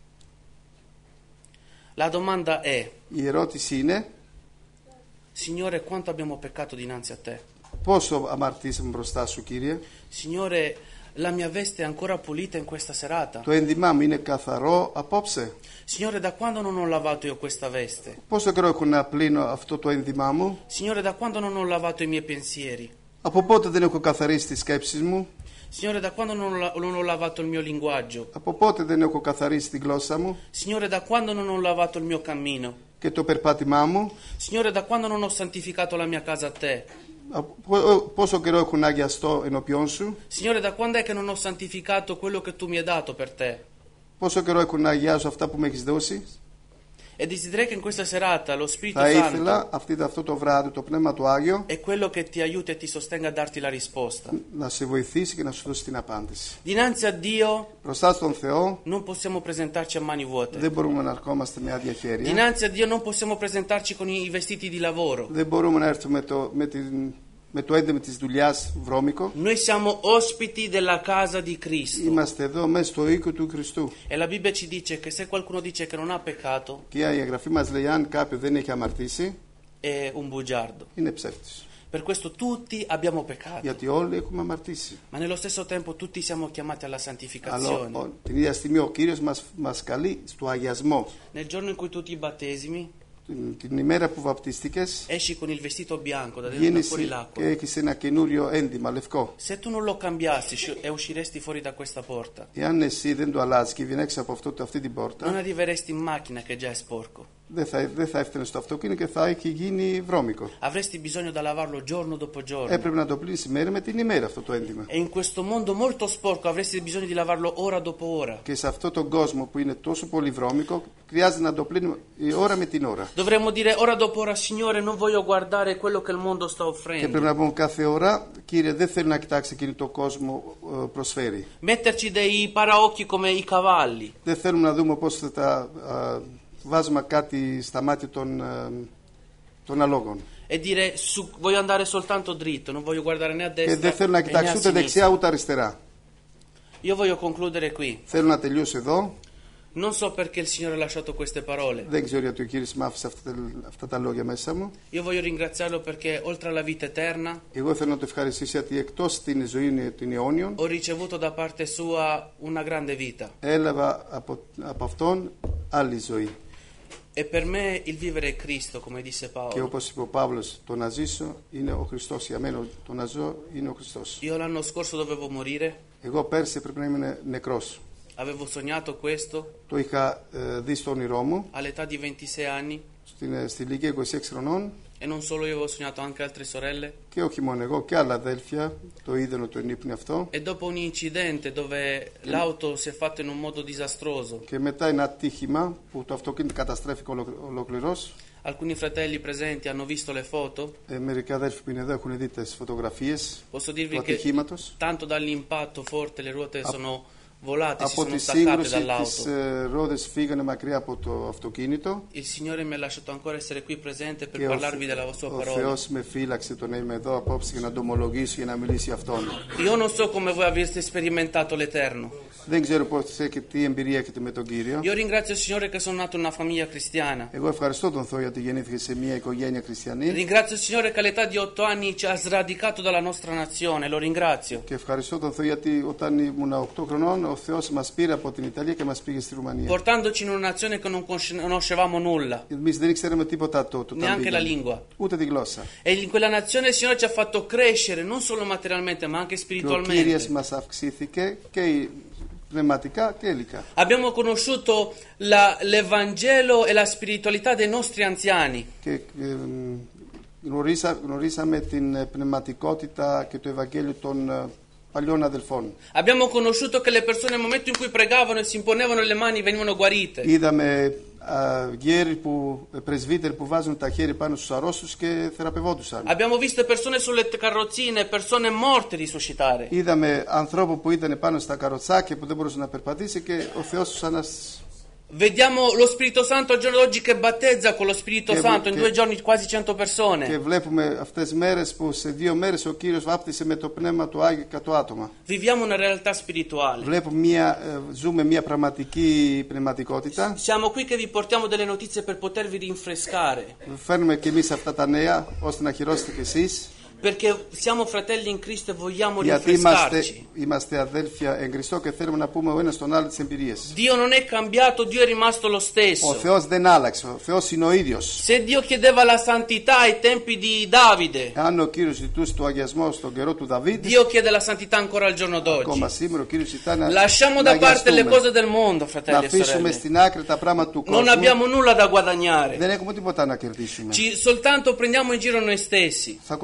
La domanda è: Η ερώτηση είναι, Signore, quanto abbiamo peccato dinanzi a te? πόσο αμαρτήσαμε μπροστά σου, Κύριε? Signore, la mia veste è ancora pulita in questa serata? Το ένδυμά μου είναι καθαρό απόψε? Signore, da quando non ho lavato io questa veste? Πόσο καιρό έχω να πλύνω αυτό το ένδυμά μου? Signore, da quando non ho lavato i miei pensieri? Από πότε δεν έχω καθαρίσει τις σκέψεις μου? Signore, da quando non ho lavato il mio linguaggio? Από πότε δεν έχω καθαρίσει τη γλώσσα μου Signore, da quando non ho lavato il mio cammino? και το περπάτημά μου? Signore, da quando non ho santificato la mia casa a te? Πόσο καιρό έχω να αγιαστώ ενώπιόν σου? Signore, da quando è che non ho santificato quello che tu mi hai dato per te? Πόσο καιρό έχω να αγιάζω αυτά που με έχεις δώσει? E desidererei che in questa serata lo Spirito Θα Santo ήθελα αυτό το βράδυ το Πνεύμα του Άγιο è quello che ti aiuta e ti sostenga a darti la risposta. να σε βοηθήσει και να σου δώσει την απάντηση. Dinanzi a Dio Μπροστά στον Θεό non possiamo presentarci a mani vuote. δεν μπορούμε να ερχόμαστε με άδεια χέρια. Dinanzi a Dio non possiamo presentarci con i vestiti di lavoro. Δεν μπορούμε να έρθουμε με το έντυπο της δουλειάς βρώμικο. Noi siamo ospiti della casa di Cristo. Είμαστε εδώ μέσα στο οίκο του Χριστού. E la Bibbia ci dice che se qualcuno dice che non ha peccato, Και η Εγγραφή μας λέει αν κάποιος δεν έχει αμαρτήσει, è un bugiardo. είναι ψεύτης. Per questo tutti abbiamo peccato, Γιατί όλοι έχουμε αμαρτήσει. ma nello stesso tempo tutti siamo chiamati alla Αλλά santificazione. την ίδια στιγμή ο Κύριος μας καλεί στο αγιασμό. Nel giorno in cui tu ti battesimi, Την ημέρα που βαπτίστηκες, esci con il vestito bianco da dentro βγαίνεις fuori και l'acqua. έχεις ένα καινούριο έντυμα λευκό. Se tu non lo cambiassi e usciresti fuori da questa porta, Εάν εσύ δεν το αλλάζεις και βγαίνει έξω από αυτή την non πόρτα, arriveresti in macchina che già è sporco. δεν θα έφτανε στο αυτοκίνητο και θα έχει γίνει βρώμικο. Avresti bisogno da lavarlo giorno dopo giorno. Έπρεπε να το πλύνεις ημέρα με την ημέρα αυτό το έντυμα. E in questo mondo molto sporco avresti bisogno di lavarlo ora dopo ora. Και σε αυτόν τον κόσμο που είναι τόσο πολύ βρώμικο, χρειάζεται να το πλύνουμε η ώρα με την ώρα. Dovremmo dire ora dopo ora, Signore, non voglio guardare quello che il mondo sta Και offrendo. πρέπει να πούμε κάθε ώρα, Κύριε, δεν θέλω να κοιτάξει εκείνο το κόσμο προσφέρει. Metterci dei paraocchi come i cavalli. Δεν θέλουμε να δούμε πώς θα τα βάζουμε κάτι στα μάτια των αλόγων. E dire voglio andare soltanto dritto, non voglio guardare né a Και destra δεν θέλω να né a κοιτάξει ούτε δεξιά sinistra. ούτε αριστερά. Io voglio concludere qui. Θέλω να τελειώσω εδώ. Non so perché il Signore ha lasciato queste parole. Δεν ξέρω γιατί ο Κύριος μ' άφησε αυτά τα λόγια μέσα μου. Io voglio ringraziarlo perché oltre alla vita eterna Εγώ θέλω να το ευχαριστήσω γιατί εκτός την ζωή των αιώνιων ho ricevuto da parte sua una grande vita. έλαβα από αυτόν άλλη ζωή. E per me il vivere è Cristo, come disse Και Paolo. όπως είπε ο Παύλος, το να ζήσω είναι ο Χριστός. Για μένα το να ζω είναι ο Χριστός. Io l'anno scorso dovevo morire, Εγώ πέρσι πρέπει να είμαι νεκρός. avevo sognato questo Το είχα δει στο όνειρό μου all'età di 26 anni στη ηλικία 26 χρονών e non solo io avevo sognato, anche altre sorelle. και όχι μόνο εγώ και άλλα αδέλφια το είδαν το ύπνο αυτό. E dopo un incidente dove l'auto si è fatta in un modo disastroso, Και μετά ένα ατύχημα που το αυτοκίνητο καταστρέφηκε ολοκληρώς. alcuni fratelli presenti hanno visto le foto. Μερικά αδέλφια που είναι εδώ έχουν δει τις φωτογραφίες Posso του dirvi che ατυχήματος. tanto dall'impatto forte le ruote sono volate, si Από sono τη staccate σύγκρουση dall'auto. τις ρόδες φύγανε μακριά από το αυτοκίνητο. Il Signore mi ha lasciato ancora essere qui presente per Και parlarvi della sua ο parola. Θεός με φύλαξε το να είμαι εδώ απόψε για να το ομολογήσω και να μιλήσει για Αυτόν. Io non so come voi avete sperimentato l'Eterno. Δεν ξέρω πώς και τι εμπειρία έχετε με τον Κύριο. Io ringrazio il Signore che sono nato in una famiglia cristiana. Εγώ ευχαριστώ τον Θεό γιατί γεννήθηκε σε μια οικογένεια χριστιανή. Ringrazio il Signore che all'età di 8 anni ci ha sradicato dalla nostra nazione, lo ringrazio. Και ευχαριστώ τον Θεό γιατί όταν ήμουν 8 χρονών ο Θεός μας πήρε από την Ιταλία και μας πήγε στη Ρουμανία. Portandoci in una nazione che non conoscevamo nulla, Εμείς δεν ήξεραμε τίποτα τότε. neanche la lingua. Ούτε τη γλώσσα. E in quella nazione il Signore ci ha fatto crescere non solo materialmente ma anche Και ο Κύριος spiritualmente. μας αυξήθηκε και πνευματικά και υλικά. Abbiamo conosciuto l'Evangelo e la spiritualità dei nostri anziani. Και γνωρίσαμε την πνευματικότητα και το Ευαγγέλιο των παλιών αδελφών. Abbiamo conosciuto che le persone nel momento in cui pregavano e si imponevano le mani venivano guarite. Είδαμε γέροι πρεσβύτεροι που βάζουν τα χέρια πάνω στους αρρώστους και θεραπευόντουσαν. Abbiamo visto persone sulle carrozzine, persone morte risuscitare. Είδαμε ανθρώπου που ήταν πάνω στα καροτσάκια που δεν μπορούσαν να περπατήσει και ο Θεός τους Vediamo lo Spirito Santo al giorno d'oggi che battezza con lo Spirito Santo, in 2 giorni quasi 100 Και persone. βλέπουμε αυτές τις μέρες που σε 2 μέρες ο Κύριος βάπτισε με το Πνεύμα του Άγιο 100 άτομα. Viviamo una realtà spirituale. Ζούμε μια πραγματική πνευματικότητα. Siamo qui che vi portiamo delle notizie per potervi rinfrescare. Φέρνουμε και εμείς αυτά τα νέα ώστε να χειρώσετε κι εσείς. Perché siamo fratelli in Cristo e vogliamo Γιατί rinfrescarci. είμαστε αδέλφια εν Χριστώ και θέλουμε να πούμε ο ένας στον άλλο τις εμπειρίες. Dio non è cambiato, Dio è rimasto lo Ο stesso. Θεός δεν άλλαξε, ο Θεός είναι ο ίδιος. Se Dio chiedeva la santità ai tempi di Davide, Αν ο Κύριος ζητούσε το αγιασμό στον καιρό του Δαβίδ, Dio chiede la santità ancora al giorno ακόμα d'oggi. σήμερα ο Κύριος ζητά να Lasciamo da parte le αγιαστούμε. cose del mondo, Να fratelli e αφήσουμε sorelle. στην άκρη τα πράγματα του Non κόσμου. abbiamo nulla da guadagnare. Δεν έχουμε τίποτα να κερδίσουμε. Soltanto prendiamo in giro noi stessi. Θα κοροϊδευόμαστε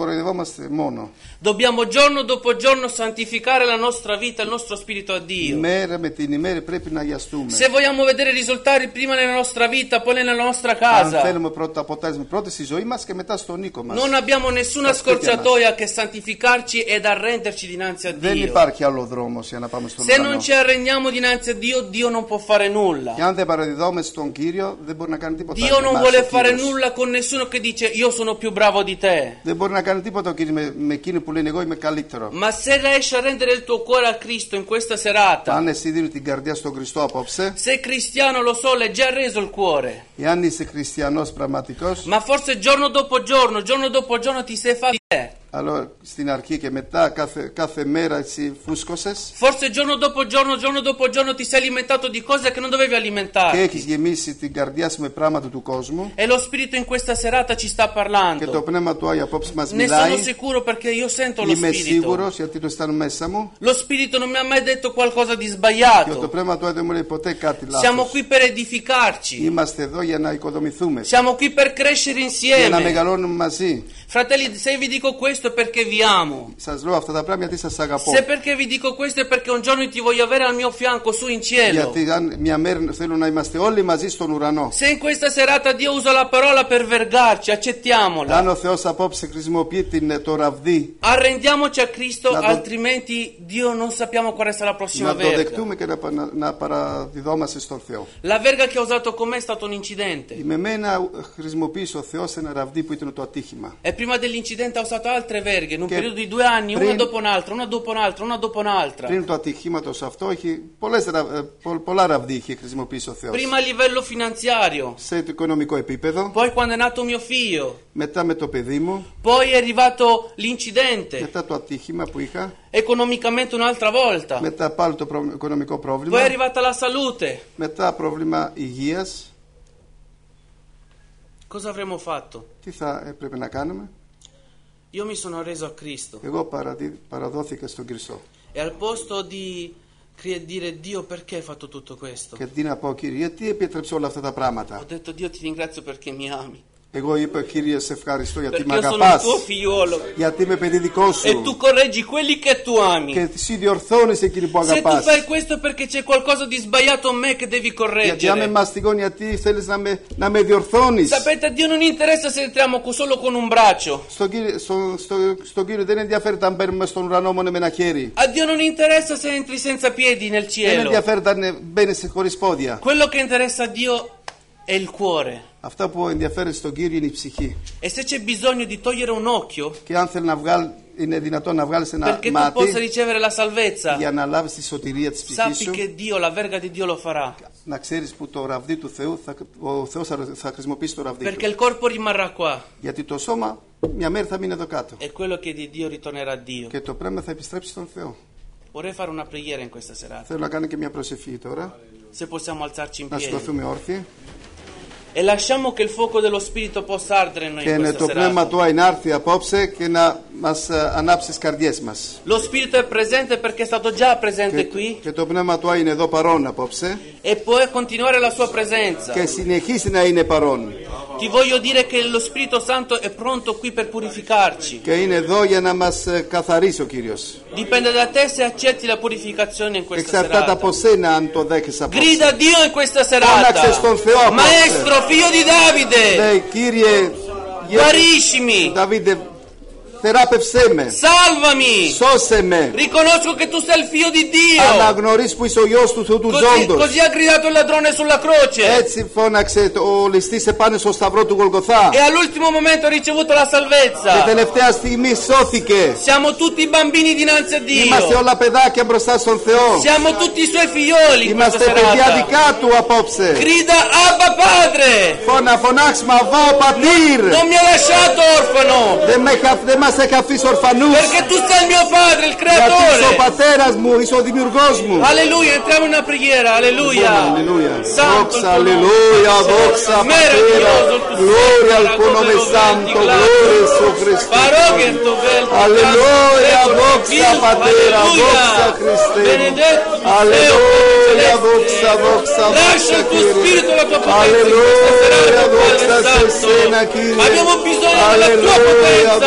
είμαστε μόνο. Dobbiamo giorno dopo giorno santificare la nostra vita, il nostro spirito a Dio. Μέρα με την ημέρα πρέπει να αγιαστούμε. Se vogliamo vedere risultati prima nella nostra vita, poi nella nostra Αν casa, θέλουμε πρώτα αποτέλεσμα πρώτα στη ζωή μας και μετά στον οίκο μας. non abbiamo nessuna Sta specchia scorciatoia che santificarci ed arrenderci dinanzi a Δεν Dio. υπάρχει άλλο δρόμος για να πάμε στον Se ουρανό. non ci arrendiamo dinanzi a Dio, Dio non può fare nulla. Και αν δεν παραδιδόμαστε στον Κύριο, δεν μπορεί να κάνει τίποτα. Dio non εμάς vuole ο fare Κύριος. nulla con nessuno che dice io sono più bravo di te. Δεν μπορεί να κάνει τίποτα ο Κύριος με εκείνοι που λένε εγώ είμαι καλύτερο. Ma se riesci a rendere il tuo cuore a Cristo in questa serata, Αν εσύ δίνει την καρδιά στον Χριστό απόψε, sei cristiano lo so, l'hai già reso il cuore. εάν είσαι χριστιανός πραγματικός, Ma forse giorno dopo giorno ti sei fatto di te. αλλά στην αρχή και μετά κάθε μέρα εσύ φούσκωσες Forse giorno dopo giorno ti sei alimentato di cose che non dovevi και alimentarti. έχεις γεμίσει την καρδιά σου με πράγματα του κόσμου E lo Spirito in questa serata ci sta και το parlando. Πνεύμα του Άγιο απόψε μας Ne sono μιλάει. sicuro perché io sento lo Είμαι Spirito. σίγουρος γιατί το αισθάνομαι μέσα μου Lo Spirito non mi ha mai detto qualcosa di και το sbagliato. Πνεύμα του Άγιο δεν μου λέει ποτέ κάτι Siamo λάθος. qui per edificarci. Είμαστε εδώ για να οικοδομηθούμε, Siamo qui per crescere για να insieme. μεγαλώνουμε μαζί. Fratelli, se vi dico questo è perché vi amo. Σας λέω αυτά τα πράγματα γιατί σας αγαπώ. Se perché vi dico questo è perché un giorno ti voglio avere al mio fianco su in cielo. Γιατί αν μια μέρα θέλω να είμαστε όλοι μαζί στον ουρανό. Se in questa serata Dio usa la parola per vergarci, accettiamola. Αν ο Θεός απόψε χρησιμοποιεί το ραβδί, Arrendiamoci a Cristo, La do- altrimenti Dio non sappiamo quale sarà la prossima να το verga. δεκτούμε και να παραδιδόμαστε στον Θεό. La verga che ha usato con me è stato un incidente. Με μένα χρησιμοποίησε ο Θεός ένα ραβδί που ήταν το ατύχημα. E prima dell'incidente ha usato altre verghe in un Che periodo di 2 anni, una prim- dopo un'altra, una dopo un'altra, una dopo un'altra. Πριν το ατυχήματος αυτό, πολλά ραβδί είχε χρησιμοποιήσει ο Θεός. Prima a livello finanziario, Σε το οικονομικό επίπεδο, poi quando è nato mio figlio, μετά με το παιδί μου, poi è arrivato l'incidente, μετά το ατύχημα που είχα, economicamente un'altra volta, μετά πάλι το οικονομικό poi è πρόβλημα, arrivata la salute. μετά πρόβλημα υγείας. Cosa avremmo fatto? Τι θα έπρεπε να κάνουμε? Io mi sono reso a Cristo Εγώ παραδόθηκα στον Χριστό. e al posto di dire Dio perché hai fatto tutto questo, Και τι να πω, Κύριε, γιατί επέτρεψε όλα αυτά τα ho πράγματα? detto Dio ti ringrazio perché mi ami, Εγώ είπα, Κύριε, σε ευχαριστώ γιατί με perché io sono il αγαπάς, tuo figliuolo γιατί είμαι παιδί δικό e σου tu correggi quelli che tu ami. και εσύ διορθώνεις εκείνοι που Se tu αγαπάς. fai questo è perché c'è qualcosa di sbagliato in me che devi Γιατί αν με correggere. μαστιγώνει, γιατί θέλεις να με διορθώνεις. Sapete, a Dio non interessa se entriamo solo con un braccio. Στον Κύριο δεν ενδιαφέρεται αν μπαίνουμε στον ουρανό μόνο με ένα χέρι. A Dio non interessa se entri senza piedi nel Δεν cielo. ενδιαφέρεται αν μπαίνεις χωρίς πόδια. Quello che interessa a Dio è il cuore. Αυτά που ενδιαφέρει στον Κύριο είναι η ψυχή. E se c'è bisogno di togliere un occhio Και αν θέλει είναι δυνατόν να βγάλεις ένα perché tu possa μάτι ricevere la salvezza, για να λάβεις τη σωτηρία της ψυχής sappi σου, che Dio, la verga di Dio lo farà. να ξέρεις που το ραβδί του Θεού, ο Θεός θα χρησιμοποιήσει το ραβδί Perché του. il corpo rimarrà qua Γιατί το σώμα μια μέρα θα μείνει εδώ κάτω e quello che è di Dio ritornerà a Dio. και το πνεύμα θα επιστρέψει στον Θεό. Vorrei fare una preghiera in questa serata. Θέλω να κάνω και μια προσευχή τώρα, Se possiamo alzarci in να piedi. σηκωθούμε όρθιοι E lasciamo che il fuoco dello Spirito possa ardere in noi και in είναι questa το πνεύμα serata. του Άι να έρθει απόψε και να μας ανάψει τις καρδιές μας. Lo Spirito è presente perché è stato già presente qui Και το πνεύμα του Άι είναι εδώ παρόν απόψε e può continuare la sua presenza. και συνεχίσει να είναι παρόν. Ti voglio dire che lo Spirito Santo è pronto qui per purificarci. Και είναι εδώ για να μας καθαρίσει ο Κύριος. Dipende da te se accetti la purificazione in questa Εξαρτάται από serata. σένα αν το δέχεσαι απόψε. Grida a Dio in questa Φώναξε στον Θεό serata. απόψε. Maestro, figlio di Davide, Λέει, Κύριε, guariscimi, Δαβίδε, θεράπευσέ με, salvami. σώσε με. Riconosco che tu sei il figlio di Dio. Αναγνωρίς που είσαι ο Υιός του Θεού του Così, ζώντος. così ha gridato il ladrone sulla croce. Έτσι φώναξε ο ληστής επάνω στο σταυρό του Γολγοθά. E all'ultimo momento ha ricevuto la Και salvezza. τελευταία στιγμή σώθηκε. Siamo tutti bambini dinanzi a Είμαστε Dio. όλα παιδάκια μπροστά στον Θεό. Siamo tutti i suoi figlioli in questa Είμαστε παιδιά serata. δικά του απόψε. Grida Abba Padre. Φωνάξουμε Αβά ο Πατήρ. Non mi ha lasciato orfano. Δεν μας έχει αφήσει ορφανούς. Perché tu sei il mio padre, il Γιατί είσαι ο creatore. πατέρας μου, είσαι ο δημιουργός μου. Alleluia, entriamo in una preghiera. Alleluia. Alleluia. Santo il Doxa, tuo alleluia, nome. doxa, Meraviglioso il tuo gloria al nome, tuo nome Ragovedo santo, Venti, gloria a Gesù Cristo. Parogento vel. Alleluia, doxa, patera, doxa, Cristo. Benedetto tu Alleluia, Dio doxa, celeste. doxa, Lascia il tuo Kyrie. spirito, la tua potenza in Alleluia, questa serata, doxa, Padre Sesena, Santo. Kyrie. Abbiamo bisogno della tua Alleluia, potenza. doxa, Alleluia.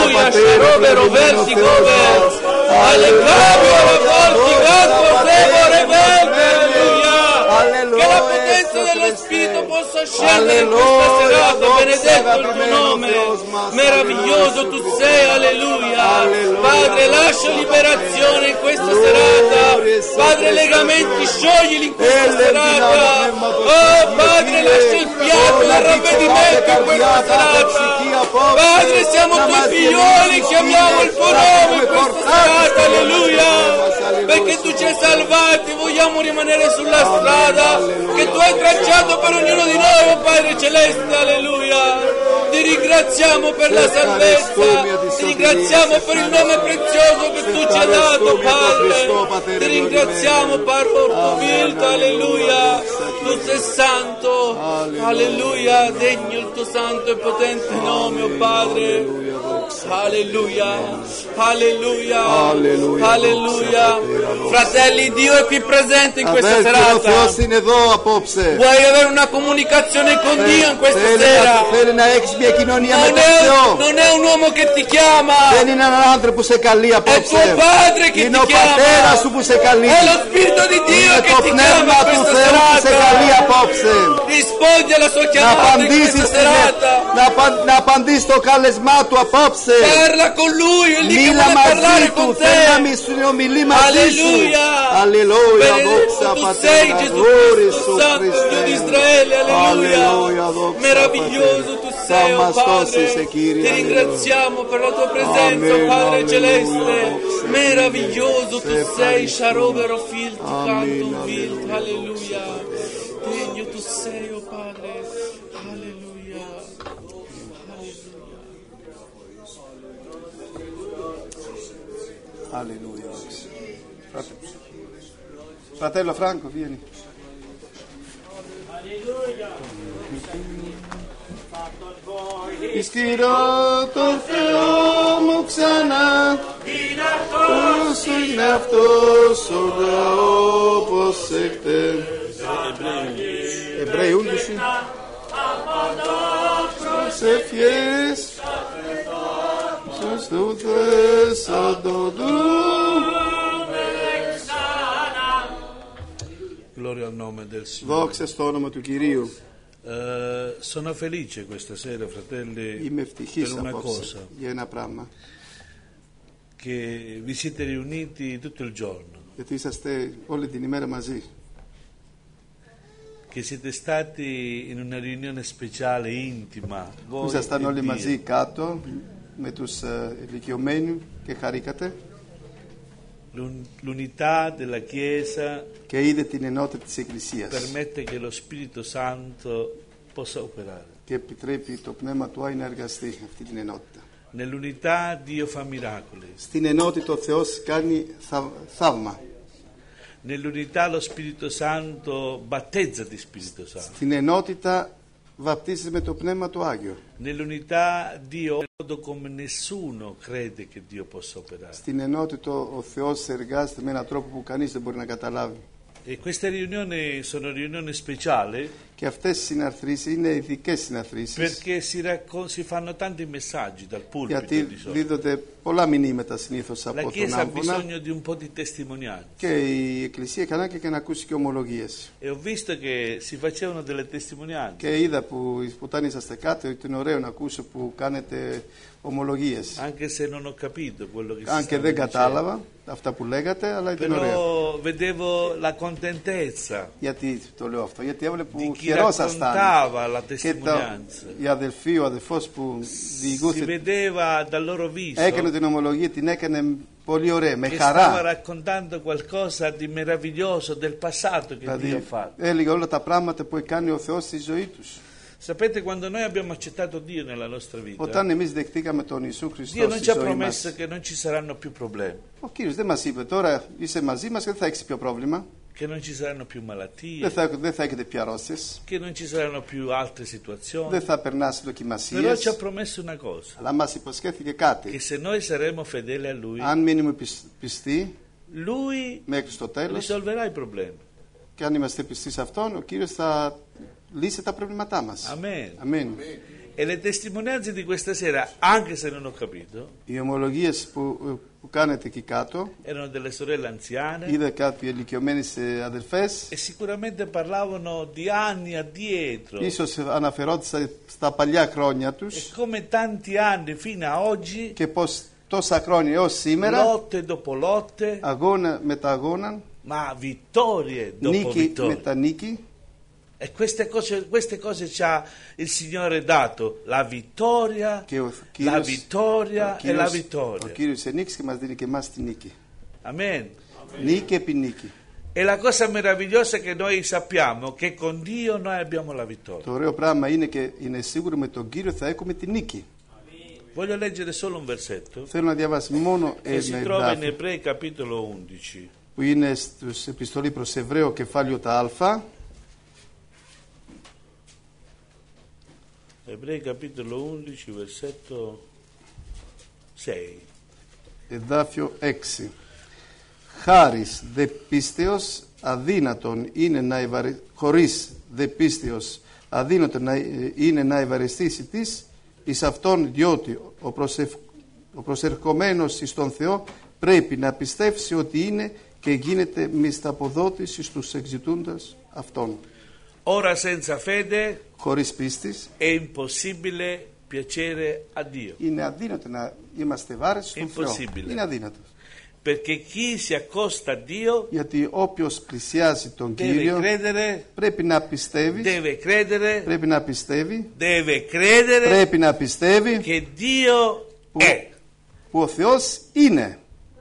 Alleluia, Sharovero versi come Allegabio, volti, gatto, fevore, alleluia. Che la potenza dello Spirito possa scendere in questa serata, benedetto il tuo nome, meraviglioso tu sei, alleluia. Padre, lascia liberazione in questa serata, Padre, legamenti scioglili in questa serata, oh Padre, lascia il fiato del ravvedimento in questa serata, Padre, siamo tuoi figlioli, chiamiamo il tuo nome in questa serata, alleluia, perché tu ci hai salvati, vogliamo rimanere sulla strada che tu hai tracciato per ognuno di noi, oh Padre Celeste, alleluia. Ti ringraziamo per la salvezza, ti ringraziamo per il nome prezioso che tu ci hai dato, Padre. Ti ringraziamo, Parro Vilto, alleluia. Tu sei santo, alleluia, degno il tuo santo e potente nome, oh Padre. Alleluia, alleluia, alleluia. Fratelli, Dio è qui presente in questa serata. Vuoi avere una comunicazione con Dio in questa sera? Non è un uomo che ti chiama, è tuo padre che ti chiama, è lo Spirito di Dio che ti chiama in questa serata. Rispondi alla sua chiamata in questa serata. Parla con lui, è lì che vuole parlare con te. Alleluia, benedetto tu sei, Gesù Cristo, Santo Dio di Israele, alleluia. Meraviglioso tu sei, oh Padre. Ti ringraziamo per la tua presenza, oh Padre Celeste. Meraviglioso tu sei, Sharovero Filt, Cantum Vilt, alleluia. Degno tu sei, oh Padre, alleluia. Alleluia. Fratello Franco, vieni. Ισχυρό το Θεό μου ξανά, όσο είναι αυτός ο όπως εκτε. Εβραίοι 11. Προσευχές στους δούδες αντοδούν. Gloria al nome del Signore. Δόξα στο όνομα του Κυρίου. Sono felice questa sera, fratelli, Είμαι per ευτυχής una απόψε cosa, για ένα πράγμα. che vi siete riuniti tutto il giorno, Γιατί είσαστε όλη την ημέρα μαζί. che siete stati in una riunione speciale, intima, voi Ήσασταν e όλοι Dio. μαζί κάτω με τους ηλικιωμένους και χαρήκατε L'unità della Chiesa και είδε την ενότητα της Εκκλησίας permette che lo Spirito Santo possa operare. και επιτρέπει το Πνεύμα του Άγιου να εργαστεί αυτή την ενότητα. Nell'unità Dio fa miracoli, Στην ενότητα ο Θεός κάνει θαύμα. nell'unità lo Spirito Santo battezza di Spirito Santo, Στην ενότητα βαπτίζεται με το Πνεύμα του Άγιο. nell'unità Dio in modo come nessuno crede che Dio possa operare. Στην ενότητα ο Θεός εργάζεται με έναν τρόπο που κανείς δεν μπορεί να καταλάβει. E queste riunioni sono riunioni speciali Και αυτές οι συναρθρήσεις είναι ειδικές συναρθρήσεις perché si fanno tanti messaggi dal pulpito γιατί di solito. δίδονται πολλά μηνύματα συνήθως La από τον Chiesa ha άμβονα bisogno di un po' di testimonianze και η Εκκλησία έχει ανάγκη και να ακούσει και ομολογίες. e ho visto che si facevano delle testimonianze Και είδα που όταν είσαστε κάτω ότι είναι ωραίο να ακούσω που κάνετε ομολογίες. anche se non ho capito quello che si Αν και stava δεν dicendo. κατάλαβα αυτά που λέγατε, αλλά ήταν ωραία. Però vedevo la contentezza Γιατί το λέω αυτό, γιατί έβλεπε di που chi χαιρόσασταν raccontava la και testimonianza. οι αδελφοί, ο αδελφός που Si διηγούσε, vedeva dal loro viso έκανε την ομολογία, την έκανε πολύ ωραία, με che stava χαρά. raccontando qualcosa di meraviglioso del passato che Dio ha Δηλαδή fatto. έλεγε όλα τα πράγματα που έκανε ο Θεός στη ζωή τους. Sapete, quando noi abbiamo accettato Dio nella nostra vita, Όταν εμείς δεχτήκαμε τον Ιησού Dio Χριστό non στη ci ha ζωή μας, promesso che non ci saranno più problemi, ο Κύριος δεν μας είπε τώρα είσαι μαζί μας και δεν θα έχεις πιο πρόβλημα, che non ci saranno più malattie, δεν θα έχετε πια αρρώστιες, che non ci saranno più altre situazioni. δεν θα περνάς Però ci ha δοκιμασίες, promesso una cosa, αλλά μας υποσχέθηκε che κάτι. se noi saremo fedeli a Lui, Αν μείνουμε πιστοί Lui μέχρι στο τέλος risolverà i problemi. και αν είμαστε πιστοί σε Αυτόν, ο Κύριος θα λύσει τα προβλήματά μας. Amen. Αμήν. E le testimonianze di questa sera, anche se non ho capito, Οι ομολογίες που κάνετε εκεί κάτω, erano delle sorelle anziane είδα κάποιοι ηλικιωμένες αδελφές, e sicuramente parlavano di anni addietro. ίσως αναφερόντουσαν στα παλιά χρόνια E τους come tanti anni fino a oggi, και πως τόσα χρόνια έως σήμερα, lotte dopo lotte, αγώνα μετά αγώνα, ma vittorie dopo νίκη vittorie. μετά νίκη, E queste cose ci ha il Signore dato, la vittoria, και ο la Κύριος, vittoria e la ο vittoria. Κύριος ενίκησε και μας δίνει και εμάς τη νίκη. Amen. Νίκη επί νίκη. E la cosa meravigliosa è che noi sappiamo che con Dio noi abbiamo la vittoria. Το ωραίο πράγμα είναι και είναι σίγουρο με τον Κύριο θα έχουμε τη νίκη. Voglio leggere solo un versetto Θέλω να διαβάσω μόνο che si ένα trova in εδάφιο Ebrei capitolo 11. που είναι στους επιστολή προς Εβραίο κεφάλαιο τα Α, Ebrei capitolo 11 versetto 6. εδάφιο 6. Χάρις δε πίστεως αδύνατον είναι να χωρίς δε πίστεως αδύνατον είναι να ευαριστήσει της εις αυτόν, διότι ο προσερχομένος εις τον Θεό πρέπει να πιστεύσει ότι είναι και γίνεται μισθαποδότης εις τους εξητούντας αυτόν. Ora senza fede Χωρίς πίστης è impossibile piacere a Dio, είναι αδύνατο να είμαστε βάρες στον Θεό. Impossibile. Είναι αδύνατο. perché chi si accosta a Dio Γιατί όποιος πλησιάζει τον deve Κύριο credere, πρέπει να πιστεύει, deve credere, πρέπει να πιστεύει, deve credere πρέπει να πιστεύει che Dio è. που ο Θεός είναι.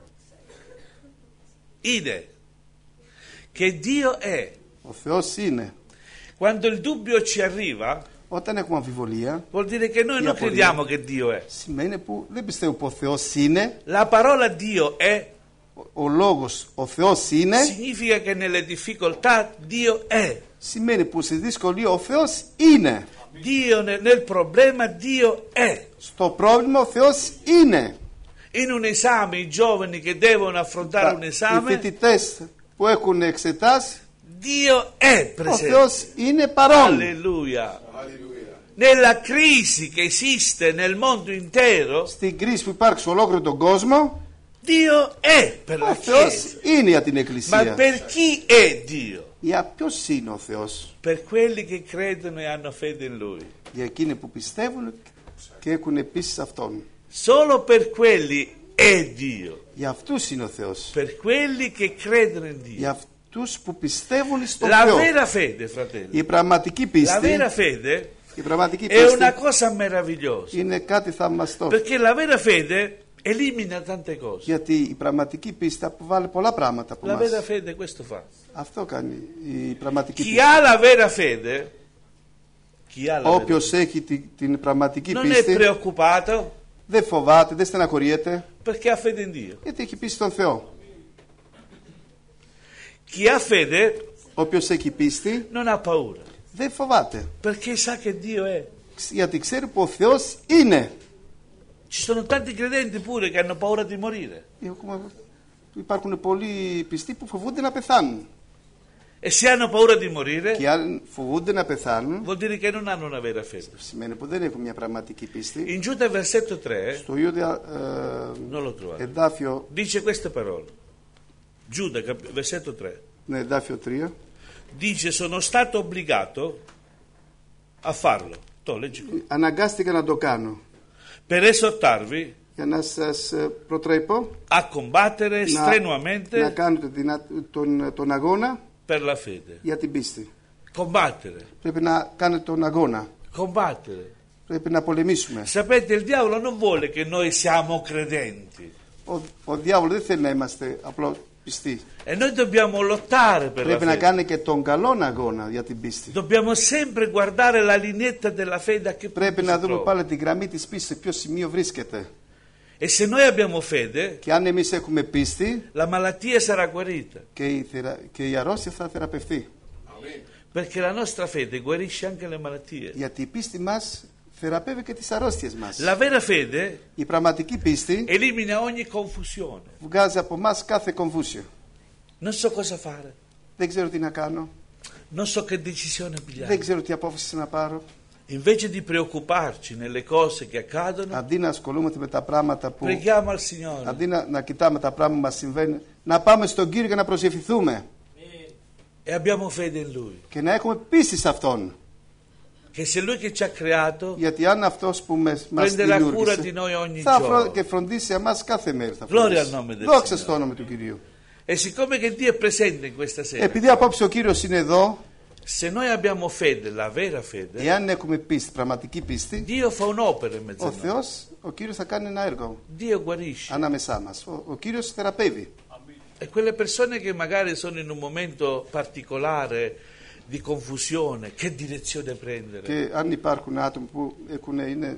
Ide. Che Dio è. Ο Θεός είναι. Quando il dubbio ci arriva, Όταν έχουμε αμφιβολία, vuol dire che noi Dio non può crediamo che Dio è. σημαίνει που δεν πιστεύω που ο Θεός είναι. La parola Dio è Ο λόγος ο Θεός είναι significa che nelle difficoltà Dio è. σημαίνει που στη δυσκολία ο Θεός είναι. Dio nel problema Dio è. Στο πρόβλημα ο Θεός είναι. In un esame i giovani che devono affrontare un Οι esame, φοιτητές που έχουν εξετάσει, Dio è ο presente. Θεός είναι παρόν. Alleluia. Nella crisi che esiste nel mondo intero, Στην κρίση που υπάρχει σε ολόκληρο τον κόσμο, Dio è per ο la Θεός Chiesa. είναι για την Ma Εκκλησία. per chi è Dio? Για ποιος είναι ο Θεός? Per quelli che credono e hanno fede in Lui. Για εκείνοι που πιστεύουν και έχουν επίσης Αυτόν. Solo per quelli è Dio. Για αυτούς είναι ο Θεός. Per quelli che credono in Dio. Για αυτούς που πιστεύουν στον La Θεό. vera fede, fratelli, Η πραγματική la πίστη, vera fede η πραγματική è una πίστη cosa meravigliosa. είναι κάτι θαυμαστό. Perché la vera fede elimina tante cose. Γιατί η πραγματική πίστη αποβάλλει πολλά πράγματα από La vera εμάς. fede questo fa. Αυτό κάνει η πραγματική Chi πίστη. ha la vera fede, chi ha la vera Όποιος fede, έχει την πραγματική non è πίστη preoccupato δεν φοβάται, δεν στεναχωριέται, perché ha fede in Dio. γιατί έχει πίστη στον Θεό. Chi ha fede Όποιος έχει πίστη non ha paura δεν φοβάται, perché sa che Dio è. γιατί ξέρει που ο Θεός είναι. Ci sono tanti credenti pure che hanno paura di morire. Υπάρχουν πολλοί πιστοί που φοβούνται να πεθάνουν. E se hanno paura di morire, Και αν φοβούνται να πεθάνουν, vuol dire che non hanno una vera fede. σημαίνει που δεν έχουν μια πραγματική πίστη. In Giuda versetto 3, Στο Ιούδα non lo trovate, εδάφιο, dice queste parole. Giuda, versetto 3, ναι, εδάφιο 3, dice sono stato obbligato a farlo. Το leggi qui. αναγκάστηκα να το κάνω Per esortarvi για να σας προτρέπω a combattere να strenuamente κάνετε τον αγώνα per la fede. για την πίστη. Combattere, Πρέπει να κάνετε τον αγώνα. combattere. Πρέπει να πολεμήσουμε. Sapete, il diavolo non vuole che noi siamo credenti. Ο διάβολος δεν θέλει να είμαστε απλώς πιστοί. E noi dobbiamo lottare per la Πρέπει να fede. κάνει και τον καλόν αγώνα για την πίστη. Dobbiamo sempre guardare la lineetta della fede a che Πρέπει punto να si δούμε trova. πάλι τη γραμμή της πίστης σε ποιο σημείο βρίσκεται. E se noi abbiamo fede, Και αν εμείς έχουμε πίστη la malattia sarà guarita. και η αρρώστια θα θεραπευτεί. Perché la nostra fede guarisce anche le malattie. Γιατί η πίστη μας θεραπεύει και τις αρρώστιες μας. La vera fede Η πραγματική πίστη elimina ogni confusione. βγάζει από μας κάθε κομβούσιο. Non so cosa fare, Δεν ξέρω τι να κάνω. non so che decisione Δεν pigliare. ξέρω τι απόφαση να πάρω. Invece di preoccuparci nelle cose che accadono, Αντί να ασχολούμαστε με τα πράγματα που. preghiamo al Signore. Αντί να κοιτάμε τα πράγματα που μας συμβαίνουν, να πάμε στον Κύριο και να προσευχηθούμε. E abbiamo fede in Lui. Και να έχουμε πίστη σε Αυτόν. Che se Lui che ci ha creato Γιατί αν Αυτός που μας prende la cura di δημιούργησε noi ogni θα giorno. και φροντίσει εμάς κάθε μέρα. Θα Gloria al φροντίσει. nome del Δόξα Signore. στο όνομα του Κυρίου. E siccome che Dio è presente in questa sera, Επειδή απόψε ο Κύριος είναι εδώ, se noi abbiamo fede, la vera fede, εάν έχουμε πίστη, πραγματική πίστη, Dio fa un'opera in mezzo ο a noi. Θεός, ο Κύριος θα κάνει ένα έργο Dio guarisce. ανάμεσά μας. Ο Κύριος θεραπεύει. E quelle persone che magari sono in un momento particolare di confusione, che direzione prendere? Και αν υπάρχουν άτομα που είναι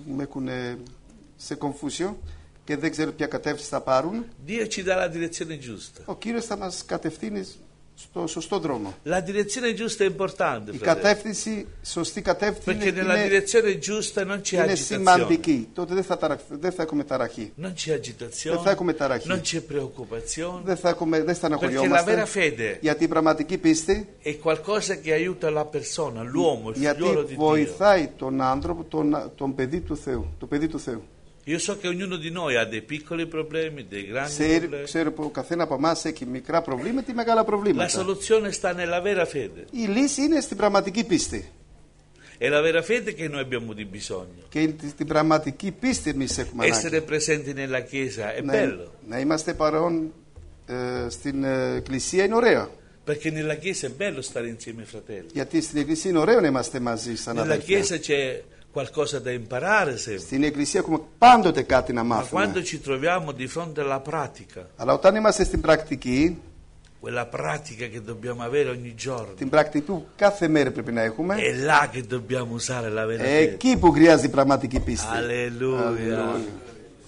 σε confusion και δεν ξέρουν ποια κατεύθυνση θα πάρουν, Dio ci dà la direzione giusta. ο Κύριος θα μας κατευθύνει στο σωστό δρόμο. La direzione giusta è importante, Η fratello, κατεύθυνση, σωστή κατεύθυνση perché nella direzione giusta non c'è είναι agitazione, σημαντική. Τότε δεν θα έχουμε ταραχή. non c'è agitazione, Δεν θα έχουμε ταραχή. non c'è preoccupazione, Δεν perché la vera στεναχωριόμαστε. fede Γιατί η πραγματική πίστη, è qualcosa che aiuta la persona, l'uomo, il figliolo γιατί di Dio. βοηθάει τον άνθρωπο, τον παιδί του Θεού. Το παιδί του Θεού. Io so che ognuno di noi ha dei piccoli problemi, dei grandi problemi. Ξέρω που ο καθένα από εμάς έχει μικρά προβλήματα ή μεγάλα La προβλήματα. soluzione sta nella vera fede. Η λύση είναι στην πραγματική πίστη. È la vera fede che noi abbiamo di bisogno. Και την πραγματική πίστη εμείς έχουμε ανάγκη. Essere presenti nella chiesa è bello, Να είμαστε παρόν στην εκκλησία είναι ωραίο. perché nella chiesa è bello stare insieme ai fratelli. Γιατί στην εκκλησία είναι ωραίο να είμαστε μαζί σαν Nella αδέλφια. chiesa c'è qualcosa da imparare sempre, Στην εκκλησία έχουμε πάντοτε κάτι να ma μάθουμε. quando ci troviamo di fronte alla pratica, Αλλά όταν είμαστε στην πρακτική, quella pratica che dobbiamo avere ogni giorno, την πρακτική που κάθε μέρα πρέπει να έχουμε, è là che dobbiamo usare la vera fede. εκεί που χρειάζεται η πραγματική πίστη. Alleluia. Alleluia.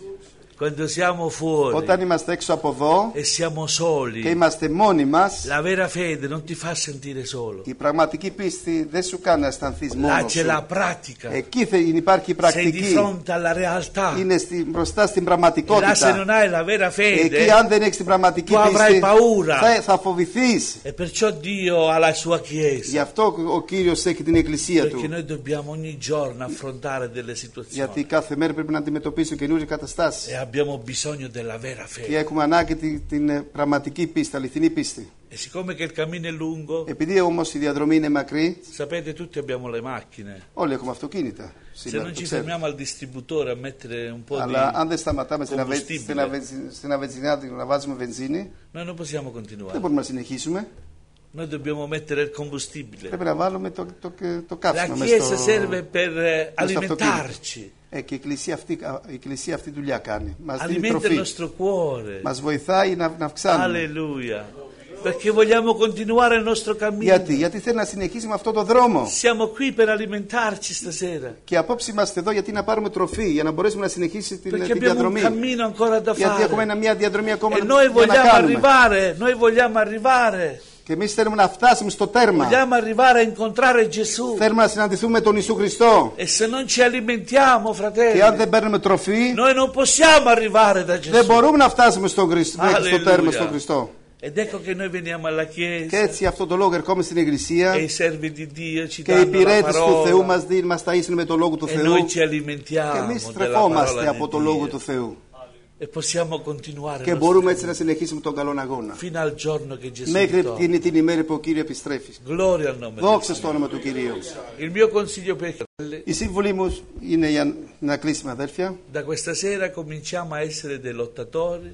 Quando siamo fuori Όταν είμαστε έξω από εδώ e siamo και soli, είμαστε μόνοι μας, la vera fede non ti fa sentire solo. η πραγματική πίστη δεν σου κάνει να αισθανθείς Là μόνος c'è la σου. pratica. Εκεί υπάρχει η Sei di πρακτική. fronte alla realtà. Είναι μπροστά στην Là se πραγματικότητα. non hai la vera Εκεί fede, αν δεν έχεις την πραγματική tu avrai πίστη paura. θα φοβηθείς. E perciò Dio ha la sua Γι' chiesa. αυτό ο Κύριος έχει την εκκλησία Perché του. noi dobbiamo ogni giorno affrontare delle situazioni. Γιατί κάθε μέρα πρέπει να αντιμετωπίσουμε καινούριες καταστάσεις. E abbiamo bisogno della vera Και fede. έχουμε ανάγκη την πραγματική πίστη, αληθινή πίστη. E siccome che il cammino è lungo, Επειδή όμως η διαδρομή είναι μακρύ, sapete, tutti abbiamo le macchine. όλοι έχουμε αυτοκίνητα. Se Σήμερα, non το ci ξέρετε. fermiamo al distributore a mettere un po' Αλλά di... αν δεν σταματάμε στην combustible. αβενζινάδη να βάζουμε βενζίνη, Noi non possiamo δεν continuare. μπορούμε να συνεχίσουμε. Noi dobbiamo mettere il combustibile. Πρέπει να βάλουμε το La καύσιμο Chiesa serve per στο alimentarci, Και η εκκλησία αυτή δουλειά κάνει. Μας δίνει alimenta il τροφή. nostro cuore. Μας βοηθάει να αυξάνουμε. Alleluia. Perché vogliamo continuare il nostro cammino. Γιατί θέλει να συνεχίσουμε αυτό το δρόμο. Siamo qui per alimentarci stasera. Και απόψε είμαστε εδώ γιατί να πάρουμε τροφή, για να μπορέσουμε να συνεχίσει την Perché abbiamo un διαδρομή. cammino ancora da Γιατί έχουμε fare. μια διαδρομή ακόμα E για noi να vogliamo κάνουμε. arrivare, noi vogliamo arrivare. Και εμείς θέλουμε να φτάσουμε στο τέρμα. Vogliamo arrivare a incontrare Gesù. Θέλουμε να συναντηθούμε με τον Ιησού Χριστό. E se non ci alimentiamo, Και αν fratelli, δεν παίρνουμε τροφή, noi non possiamo arrivare da δεν Gesù. μπορούμε να φτάσουμε στο τέρμα, Alleluia. στον Χριστό. Ed ecco che noi veniamo alla Και Chiesa έτσι αυτό το λόγο ερχόμαστε στην e Εκκλησία i servi di Dio ci και οι danno la υπηρέτες του Θεού parola μας ταΐσουν με το λόγο του e Θεού. noi ci Και alimentiamo εμείς della τρεφόμαστε parola από di το λόγο Dio του Θεού. e possiamo continuare Και il nostro μπορούμε έτσι cammino να συνεχίσουμε τον καλό αγώνα. fino al giorno che Gesù Μέχρι ritorna. την ημέρα που ο Κύριος επιστρέφει. Gloria al nome del Δόξα στο όνομα του Κυρίου. Signore. Il mio consiglio per fratelli, Η σύμβουλή μου είναι για να κλείσουμε, αδέρφια. da questa sera cominciamo a essere dei lottatori,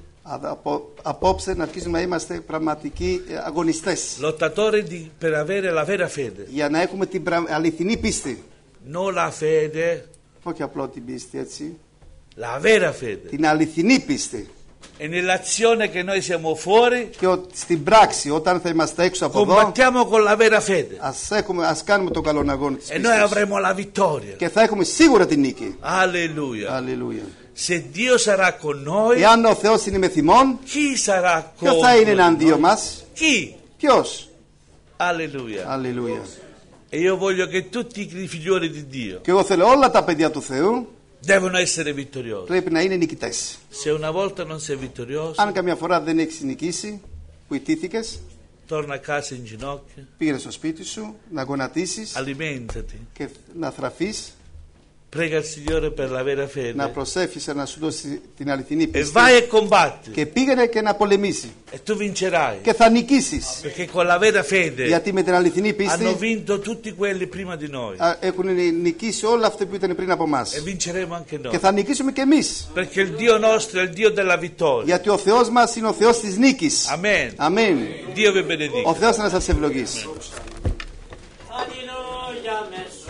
Απόψε να αρχίσουμε να είμαστε πραγματικοί αγωνιστές. lottatori per avere la vera fede, Για να έχουμε την αληθινή πίστη. non la fede, Όχι απλό την πίστη, έτσι. la vera fede. Την αληθινή πίστη. E nell'azione che noi siamo fuori, Και στην πράξη, όταν θα είμαστε έξω από εδώ, combattiamo con la vera fede ας κάνουμε τον καλό αγώνα της e noi πίστης. avremo la vittoria. Και θα έχουμε σίγουρα την νίκη. Alleluia. Αλληλούια. Se Dio sarà con noi, Εάν ο Θεός είναι με θυμών, chi sarà ποιος θα είναι contro di εναντίον noi? μας? Chi? Ποιος? Alleluia. Αλληλούια. E io voglio che tutti i figlioli di Dio Και εγώ θέλω όλα τα παιδιά του Θεού devono essere vittoriosi. πρέπει να είναι νικητές. Se una volta non sei vittorioso, Αν καμιά φορά δεν έχεις νικήσει, που ιτήθηκες, torna a casa in ginocchio, Πήγαινε στο σπίτι σου να γονατίσεις alimentati, και να θραφείς, prega il Signore per la vera να fede προσεύχεις να σου δώσει την αληθινή e πίστη vai e combatti και πήγαινε και να πολεμήσει e tu vincerai, και θα νικήσεις, perché con la vera fede γιατί με την αληθινή hanno πίστη vinto tutti quelli prima di noi έχουν νικήσει όλα αυτά που ήταν πριν από εμάς e vinceremo anche και noi, θα νικήσουμε και εμείς, perché il Dio nostro è il Dio della vittoria. γιατί ο Θεός μας είναι ο Θεός της νίκης. Amen. Αμήν. Dio vi benedica. Ο Θεός να σας ευλογήσει. Alleluia,